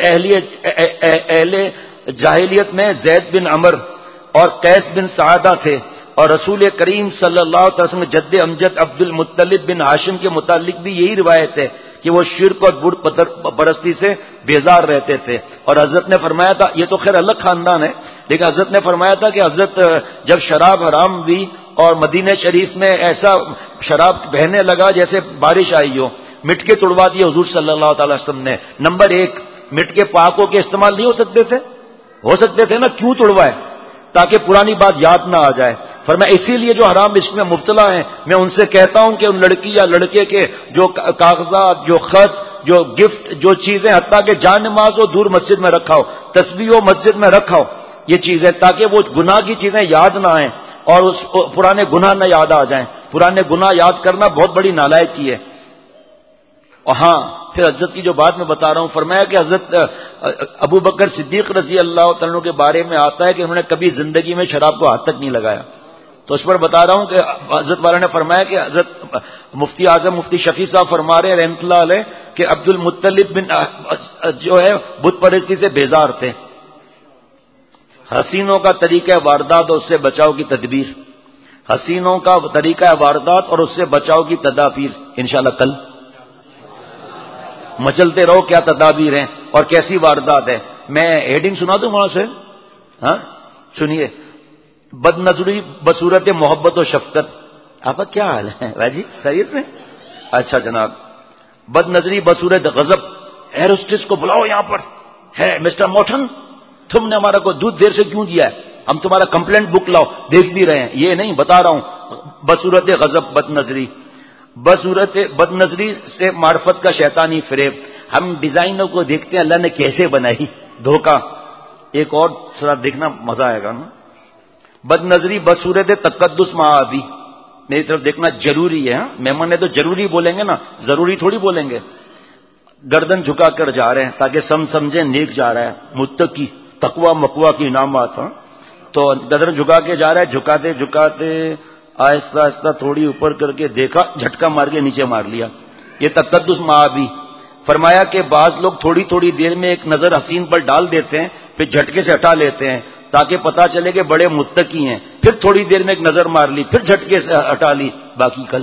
اہل جاہلیت میں زید بن عمر اور قیس بن سعادہ تھے، اور رسول کریم صلی اللہ علیہ وسلم جد امجد عبد المطلب بن ہاشم کے متعلق بھی یہی روایت ہے کہ وہ شرک اور بت پرستی سے بیزار رہتے تھے. اور حضرت نے فرمایا تھا، یہ تو خیر الگ خاندان ہے، لیکن حضرت نے فرمایا تھا کہ حضرت جب شراب حرام ہوئی اور مدینہ شریف میں ایسا شراب بہنے لگا جیسے بارش آئی ہو، مٹکے توڑوا دیے حضور صلی اللہ تعالی وسلم نے. نمبر ایک، مٹکے پاکوں کے استعمال نہیں ہو سکتے تھے؟ ہو سکتے تھے نا، کیوں توڑوائے؟ تاکہ پرانی بات یاد نہ آ جائے. فرمایا اسی لیے جو حرام عشق میں مبتلا ہیں میں ان سے کہتا ہوں کہ ان لڑکی یا لڑکے کے جو کاغذات، جو خط، جو گفٹ، جو چیزیں حتیٰ کہ جان نماز ہو دور مسجد میں رکھا ہو، تسبیح ہو مسجد میں رکھا ہو، یہ چیزیں تاکہ وہ گناہ کی چیزیں یاد نہ آئیں اور اس پرانے گناہ نہ یاد آ جائیں. پرانے گناہ یاد کرنا بہت بڑی نالائکی ہے. اور ہاں پھر حضرت کی جو بات میں بتا رہا ہوں، فرمایا کہ حضرت ابو بکر صدیق رضی اللہ تعالیٰ کے بارے میں آتا ہے کہ انہوں نے کبھی زندگی میں شراب کو ہاتھ تک نہیں لگایا. تو اس پر بتا رہا ہوں کہ حضرت والا نے فرمایا کہ حضرت مفتی اعظم مفتی شفیع صاحب فرما رہے ہیں رحمۃ اللہ علیہ کہ عبد المطلب بن جو ہے بت پرستی سے بیزار تھے. حسینوں کا طریقہ واردات اور اس سے بچاؤ کی تدبیر، حسینوں کا طریقہ واردات اور اس سے بچاؤ کی تدابیر انشاءاللہ کل مچلتے رہو کیا تدابیر ہیں اور کیسی واردات ہے. میں ہیڈنگ سنا دوں وہاں سے؟ ہاں سنیے، بد نظری بصورت محبت و شفقت. آپ کا کیا حال ہے بھائی؟ خیریت میں؟ اچھا جناب. بد نظری بصورت غضب. ایئر ہوسٹس کو بلاؤ یہاں پر. ہے مسٹر موٹن، تم نے ہمارا کو دودھ دیر سے کیوں دیا ہے؟ ہم تمہارا کمپلینٹ بک لاؤ، دیکھ بھی رہے ہیں. یہ نہیں بتا رہا ہوں. بصورت غضب بد نظری. بصورت بد نظری سے معرفت کا شیطانی فریب. ہم ڈیزائنوں کو دیکھتے ہیں اللہ نے کیسے بنائی، دھوکہ. ایک اور سرا دیکھنا مزہ آئے گا نا. بد نظری بصورت تقدس معابی. میری طرف دیکھنا ضروری ہے. مہمان نے تو ضروری بولیں گے نا، ضروری تھوڑی بولیں گے. گردن جھکا کر جا رہے ہیں تاکہ سم سمجھیں نیک جا رہا ہے. متقی تقوی مقوی کی انعامات. ہاں تو گردن جھکا کے جا رہا ہے، جھکاتے جھکاتے آہستہ آہستہ تھوڑی اوپر کر کے دیکھا، جھٹکا مار کے نیچے مار لیا. یہ تقدس معابی. فرمایا کہ بعض لوگ تھوڑی تھوڑی دیر میں ایک نظر حسین پر ڈال دیتے ہیں، پھر جھٹکے سے ہٹا لیتے ہیں تاکہ پتا چلے کہ بڑے متقی ہیں. پھر تھوڑی دیر میں ایک نظر مار لی، پھر جھٹکے سے ہٹا لی، باقی کل.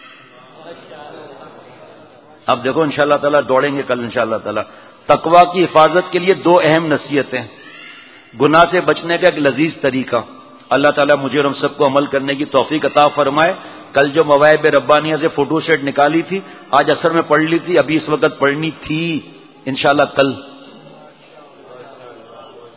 اب دیکھو انشاءاللہ تعالیٰ دوڑیں گے کل انشاءاللہ تعالیٰ. تقوی کی حفاظت کے لیے دو اہم نصیحتیں. گناہ سے بچنے کا ایک لذیذ طریقہ. اللہ تعالیٰ مجھے اور ہم سب کو عمل کرنے کی توفیق عطا فرمائے. کل جو مواہب ربانیہ سے فوٹو سیٹ نکالی تھی آج اثر میں پڑھ لی تھی، ابھی اس وقت پڑھنی تھی انشاءاللہ کل.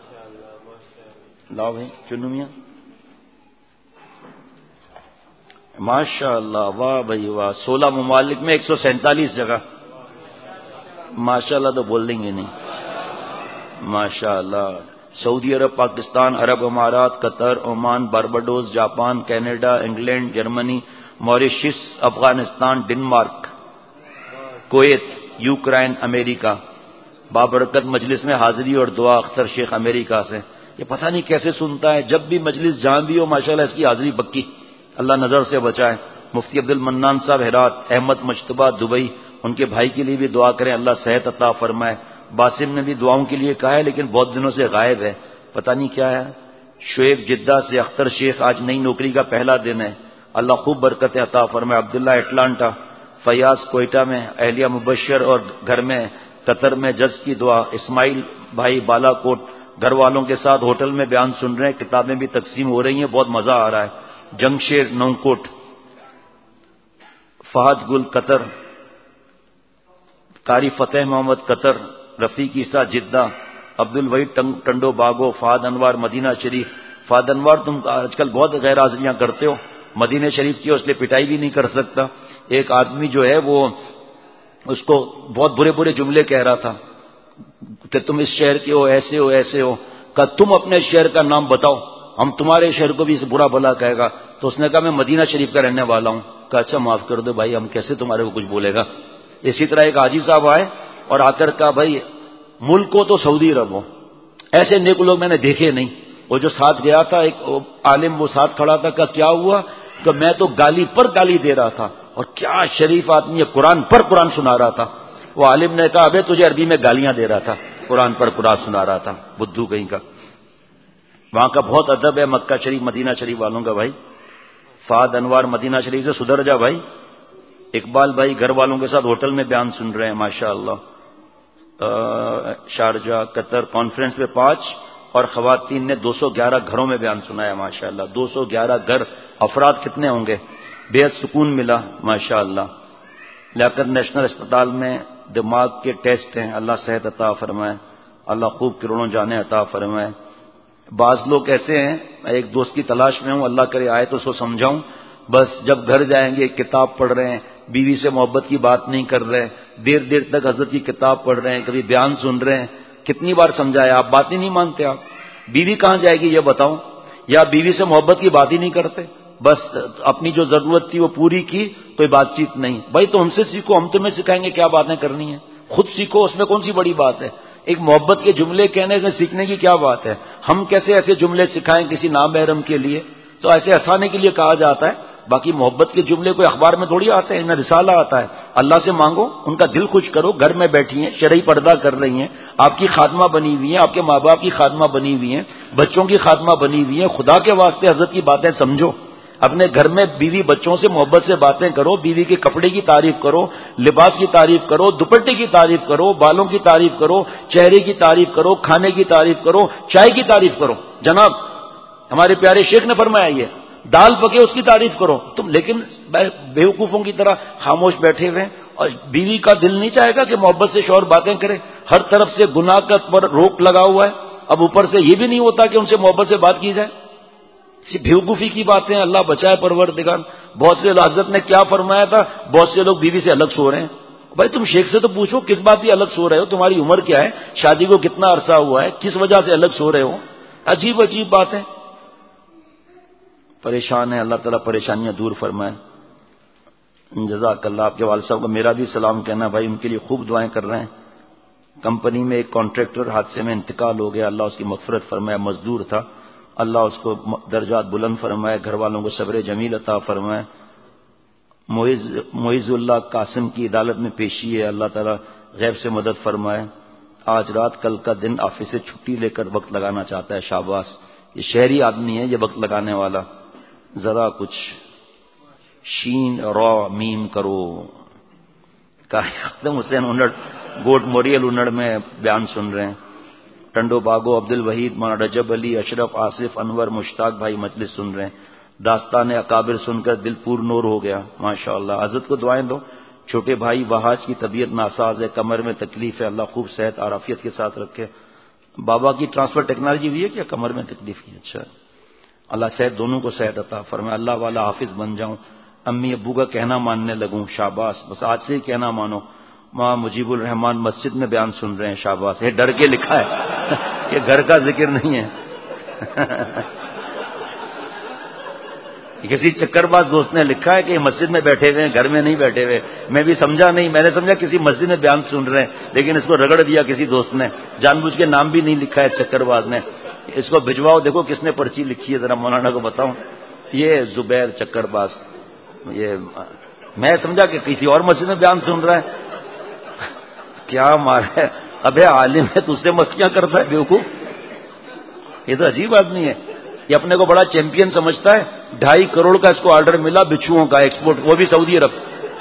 لاؤ بھائی چنو میاں. ماشاء اللہ، واہ بھائی واہ، سولہ ممالک میں ایک سو سینتالیس جگہ، ماشاء اللہ تو بول دیں گے نہیں، ماشاء اللہ۔ سعودی عرب، پاکستان، عرب امارات، Qatar, Oman, Barbados, Japan, Canada, England, Germany, Mauritius, Afghanistan, Denmark, Kuwait, Ukraine, امریکہ۔ بابرکت مجلس میں حاضری اور دعا اختر شیخ امریکہ سے، یہ پتہ نہیں کیسے سنتا ہے، جب بھی مجلس جہاں بھی ہو ماشاءاللہ اس کی حاضری پکی، اللہ نظر سے بچائے۔ مفتی عبد المنان صاحب ہرات، احمد مجتبہ دبئی، ان کے بھائی کے لیے بھی دعا کریں، اللہ صحت عطا فرمائے۔ باسم نے بھی دعاؤں کے لیے کہا ہے لیکن بہت دنوں سے غائب ہے، پتہ نہیں کیا ہے۔ شعیب جدہ سے، اختر شیخ آج نئی نوکری کا پہلا دن ہے، اللہ خوب برکت عطا فرمائے۔ عبداللہ اٹلانٹا، فیاض کوئٹہ میں، اہلیہ مبشر اور گھر میں قطر میں جز کی دعا۔ اسماعیل بھائی بالا کوٹ گھر والوں کے ساتھ ہوٹل میں بیان سن رہے ہیں، کتابیں بھی تقسیم ہو رہی ہیں، بہت مزہ آ رہا ہے۔ جمشید نونکوٹ، فہد گل قطر، قاری فتح محمد قطر، رفیق عیسیٰ جدہ، عبد الوحید ٹنڈو باغو، فہد انوار مدینہ شریف۔ فہد انوار تم آج کل بہت غیر حاضریاں کرتے ہو، مدینہ شریف کی اس لیے پٹائی بھی نہیں کر سکتا۔ ایک آدمی جو ہے وہ اس کو بہت برے برے جملے کہہ رہا تھا کہ تم اس شہر کے ہو، ایسے ہو ایسے ہو، کہ تم اپنے شہر کا نام بتاؤ، ہم تمہارے شہر کو بھی برا بھلا کہے گا۔ تو اس نے کہا میں مدینہ شریف کا رہنے والا ہوں۔ کہا اچھا معاف کر دو بھائی، ہم کیسے تمہارے کو کچھ بولے گا۔ اسی طرح ایک حاجی صاحب آئے اور آ کر کہا بھائی ملک کو تو سعودی عرب ہو، ایسے نیک لوگ میں نے دیکھے نہیں۔ وہ جو ساتھ گیا تھا ایک عالم وہ ساتھ کھڑا تھا، کہ کیا ہوا؟ کہ میں تو گالی پر گالی دے رہا تھا، اور کیا شریف آدمی ہے، قرآن پر قرآن سنا رہا تھا۔ وہ عالم نے کہا ابے تجھے عربی میں گالیاں دے رہا تھا، قرآن پر قرآن سنا رہا تھا، بدھو کہیں کا۔ وہاں کا بہت ادب ہے مکہ شریف مدینہ شریف والوں کا بھائی۔ فہد انوار مدینہ شریف سے سدھر جا بھائی۔ اقبال بھائی گھر والوں کے ساتھ ہوٹل میں بیان سن رہے ہیں، ماشاء اللہ۔ شارجہ قطر کانفرنس میں پانچ اور خواتین نے دو سو گیارہ گھروں میں بیان سنایا، ماشاء اللہ۔ دو سو گیارہ گھر، افراد کتنے ہوں گے؟ بے حد سکون ملا، ماشاء اللہ۔ لیاقت نیشنل اسپتال میں دماغ کے ٹیسٹ ہیں، اللہ صحت عطا فرمائے، اللہ خوب کروڑوں جانے عطا فرمائے۔ بعض لوگ ایسے ہیں، میں ایک دوست کی تلاش میں ہوں، اللہ کرے آئے تو اس کو سمجھاؤں، بس جب گھر جائیں گے کتاب پڑھ رہے ہیں، بیوی سے محبت کی بات نہیں کر رہے، دیر دیر تک حضرت کی کتاب پڑھ رہے ہیں، کبھی بیان سن رہے ہیں۔ کتنی بار سمجھایا، آپ بات ہی نہیں مانتے۔ آپ بیوی کہاں جائے گی یہ بتاؤں؟ یا بیوی سے محبت کی بات ہی نہیں کرتے، بس اپنی جو ضرورت تھی وہ پوری کی، کوئی بات چیت نہیں۔ بھائی تو ہم سے سیکھو، ہم تمہیں سکھائیں گے کیا باتیں کرنی ہیں، خود سیکھو، اس میں کون سی بڑی بات ہے۔ ایک محبت کے جملے کہنے میں سیکھنے کی کیا بات ہے؟ ہم کیسے ایسے جملے سکھائیں کسی نامحرم کے لیے؟ تو ایسے ہنسانے کے لیے کہا جاتا ہے، باقی محبت کے جملے کوئی اخبار میں تھوڑی آتے ہیں، ان میں رسالہ آتا ہے۔ اللہ سے مانگو، ان کا دل خوش کرو، گھر میں بیٹھی ہیں، شرعی پردہ کر رہی ہیں، آپ کی خاتمہ بنی ہوئی ہیں، آپ کے ماں باپ کی خاتمہ بنی ہوئی ہیں، بچوں کی خاتمہ بنی ہوئی ہیں۔ خدا کے واسطے حضرت کی باتیں سمجھو، اپنے گھر میں بیوی بچوں سے محبت سے باتیں کرو، بیوی کے کپڑے کی تعریف کرو، لباس کی تعریف کرو، دوپٹے کی تعریف کرو، بالوں کی تعریف کرو، چہرے کی تعریف کرو، کھانے کی تعریف کرو، چائے کی تعریف کرو۔ جناب ہمارے پیارے شیخ نے فرمایا یہ دال پکے اس کی تعریف کرو تم، لیکن بیوقوفوں کی طرح خاموش بیٹھے ہوئے، اور بیوی کا دل نہیں چاہے گا کہ محبت سے شوہر باتیں کرے؟ ہر طرف سے گناہ کا پر روک لگا ہوا ہے، اب اوپر سے یہ بھی نہیں ہوتا کہ ان سے محبت سے بات کی جائے۔ بیوقوفی کی باتیں، اللہ بچائے پروردگار۔ بہت سے حضرت نے کیا فرمایا تھا، بہت سے لوگ بیوی سے الگ سو رہے ہیں۔ بھائی تم شیخ سے تو پوچھو کس بات کی الگ سو رہے ہو، تمہاری عمر کیا ہے، شادی کو کتنا عرصہ ہوا ہے، کس وجہ سے الگ سو رہے ہو؟ عجیب عجیب باتیں، پریشان ہے، اللہ تعالیٰ پریشانیاں دور فرمائے۔ جزاک اللہ۔ آپ کے والد صاحب کو میرا بھی سلام کہنا، بھائی ان کے لیے خوب دعائیں کر رہے ہیں۔ کمپنی میں ایک کانٹریکٹر حادثے میں انتقال ہو گیا، اللہ اس کی مغفرت فرمائے، مزدور تھا، اللہ اس کو درجات بلند فرمائے، گھر والوں کو صبر جمیل عطا فرمائے۔ معیز معیز اللہ قاسم کی عدالت میں پیشی ہے، اللہ تعالیٰ غیب سے مدد فرمائے۔ آج رات کل کا دن آفس سے چھٹی لے کر وقت لگانا چاہتا ہے، شاباش، یہ شہری آدمی ہے یہ وقت لگانے والا۔ ذرا کچھ شین را میم کرو۔ ختم حسین انڑ گوٹ موریل انڑ میں بیان سن رہے ہیں۔ ٹنڈو باغو عبد الوحید مولانا رجب علی اشرف آصف انور مشتاق بھائی مجلس سن رہے ہیں۔ داستان اکابر سن کر دل پور نور ہو گیا، ماشاءاللہ۔ حضرت کو دعائیں دو۔ چھوٹے بھائی وہاج کی طبیعت ناساز ہے، کمر میں تکلیف ہے، اللہ خوب صحت عافیت کے ساتھ رکھے۔ بابا کی ٹرانسفر ٹیکنالوجی ہوئی ہے کیا کمر میں تکلیف کی؟ اچھا، اللہ صحت دونوں کو صحت عطا فرمائے، اللہ والا حافظ بن جاؤں۔ امی ابو کا کہنا ماننے لگوں، شاباش، بس آج سے ہی کہنا مانو۔ ماں مجیب الرحمان مسجد میں بیان سن رہے ہیں، شاباش، یہ ڈر کے لکھا ہے یہ گھر کا ذکر نہیں ہے کسی چکر باز دوست نے لکھا ہے کہ مسجد میں بیٹھے ہوئے ہیں، گھر میں نہیں بیٹھے ہوئے۔ میں بھی سمجھا نہیں، میں نے سمجھا کسی مسجد میں بیان سن رہے ہیں، لیکن اس کو رگڑ دیا کسی دوست نے، جان بوجھ کے نام بھی نہیں لکھا ہے چکر باز نے۔ اس کو بھجواؤ، دیکھو کس نے پرچی لکھی ہے، ذرا مولانا کو بتاؤں۔ یہ زبیر چکر باز، یہ میں سمجھا کہ کسی اور مسجد میں بیان سن رہا ہے۔ کیا مارے، ابے عالم ہے تو اس سے مستیاں کرتا ہے بیوقوف، یہ تو عجیب آدمی ہے۔ یہ اپنے کو بڑا چیمپئن سمجھتا ہے۔ ڈھائی کروڑ کا اس کو آرڈر ملا بچھوؤں کا ایکسپورٹ، وہ بھی سعودی عرب۔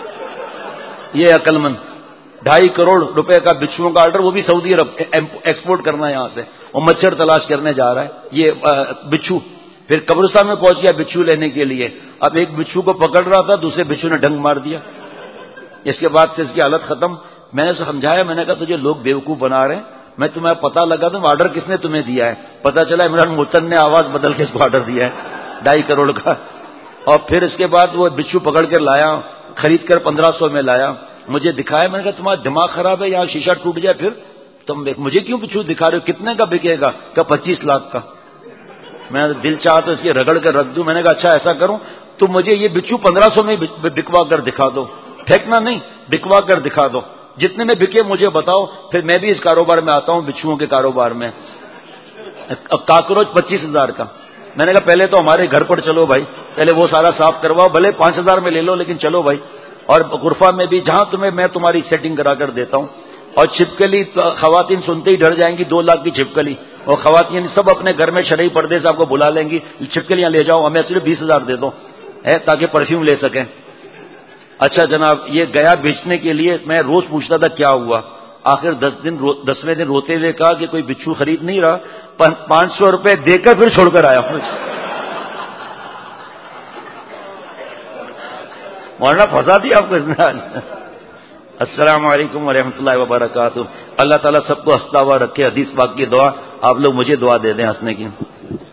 یہ عقل مند، ڈھائی کروڑ روپے کا بچھوؤں کا آرڈر، وہ بھی سعودی عرب ایکسپورٹ کرنا ہے یہاں سے، وہ مچھر تلاش کرنے جا رہا ہے یہ بچھو۔ پھر قبرستان میں پہنچ گیا بچھو لینے کے لیے، اب ایک بچھو کو پکڑ رہا تھا، دوسرے بچھو نے ڈنگ مار دیا۔ اس کے بعد سے اس کی حالت ختم۔ میں نے اسے سمجھایا، میں نے کہا تجھے لوگ بیوقوف بنا رہے ہیں، میں تمہیں پتہ لگا تم آرڈر کس نے تمہیں دیا ہے؟ پتہ چلا عمران متن نے آواز بدل کے اس کو آرڈر دیا ہے ڈھائی کروڑ کا۔ اور پھر اس کے بعد وہ بچھو پکڑ کر لایا، خرید کر پندرہ سو میں لایا، مجھے دکھایا۔ میں نے کہا تمہارا دماغ خراب ہے، یہاں شیشہ ٹوٹ جائے پھر تم مجھے کیوں بچھو دکھا رہے ہو؟ کتنے کا بکے گا؟ کہ پچیس لاکھ کا۔ میں دل چاہا تو اس کی رگڑ کر رکھ دوں۔ میں نے کہا اچھا ایسا کروں، تم مجھے یہ بچھو پندرہ سو میں بکوا کر دکھا دو، پھینکنا نہیں، بکوا کر دکھا دو، جتنے میں بکے مجھے بتاؤ، پھر میں بھی اس کاروبار میں آتا ہوں، بچھوؤں کے کاروبار میں۔ کاکروچ پچیس ہزار کا۔ میں نے کہا پہلے تو ہمارے گھر پر چلو بھائی، پہلے وہ سارا صاف کرواؤ، بھلے پانچ ہزار میں لے لو لیکن چلو بھائی۔ اور غرفہ میں بھی جہاں تمہیں میں تمہاری سیٹنگ کرا کر دیتا ہوں۔ اور چھپکلی خواتین سنتے ہی ڈر جائیں گی، دو لاکھ کی چھپکلی، اور خواتین سب اپنے گھر میں شرعی پردے سے آپ کو بلا لیں گی، چھپکلیاں لے جاؤ، ہمیں صرف بیس ہزار دے دو ہے تاکہ پرفیوم لے سکیں۔ اچھا جناب، یہ گیا بیچنے کے لیے، میں روز پوچھتا تھا کیا ہوا، آخر دس دن رو دسویں دن روتے ہوئے کہا کہ کوئی بچھو خرید نہیں رہا، پانچ سو روپے دے کر پھر چھوڑ کر آیا ہوں۔ مولانا پھنسا دیا آپ کو اس نے آج۔ السلام علیکم ورحمۃ اللہ وبرکاتہ۔ اللہ تعالیٰ سب کو ہنستا ہوا رکھے۔ حدیث پاک کی دعا، آپ لوگ مجھے دعا دے دیں ہنسنے کی۔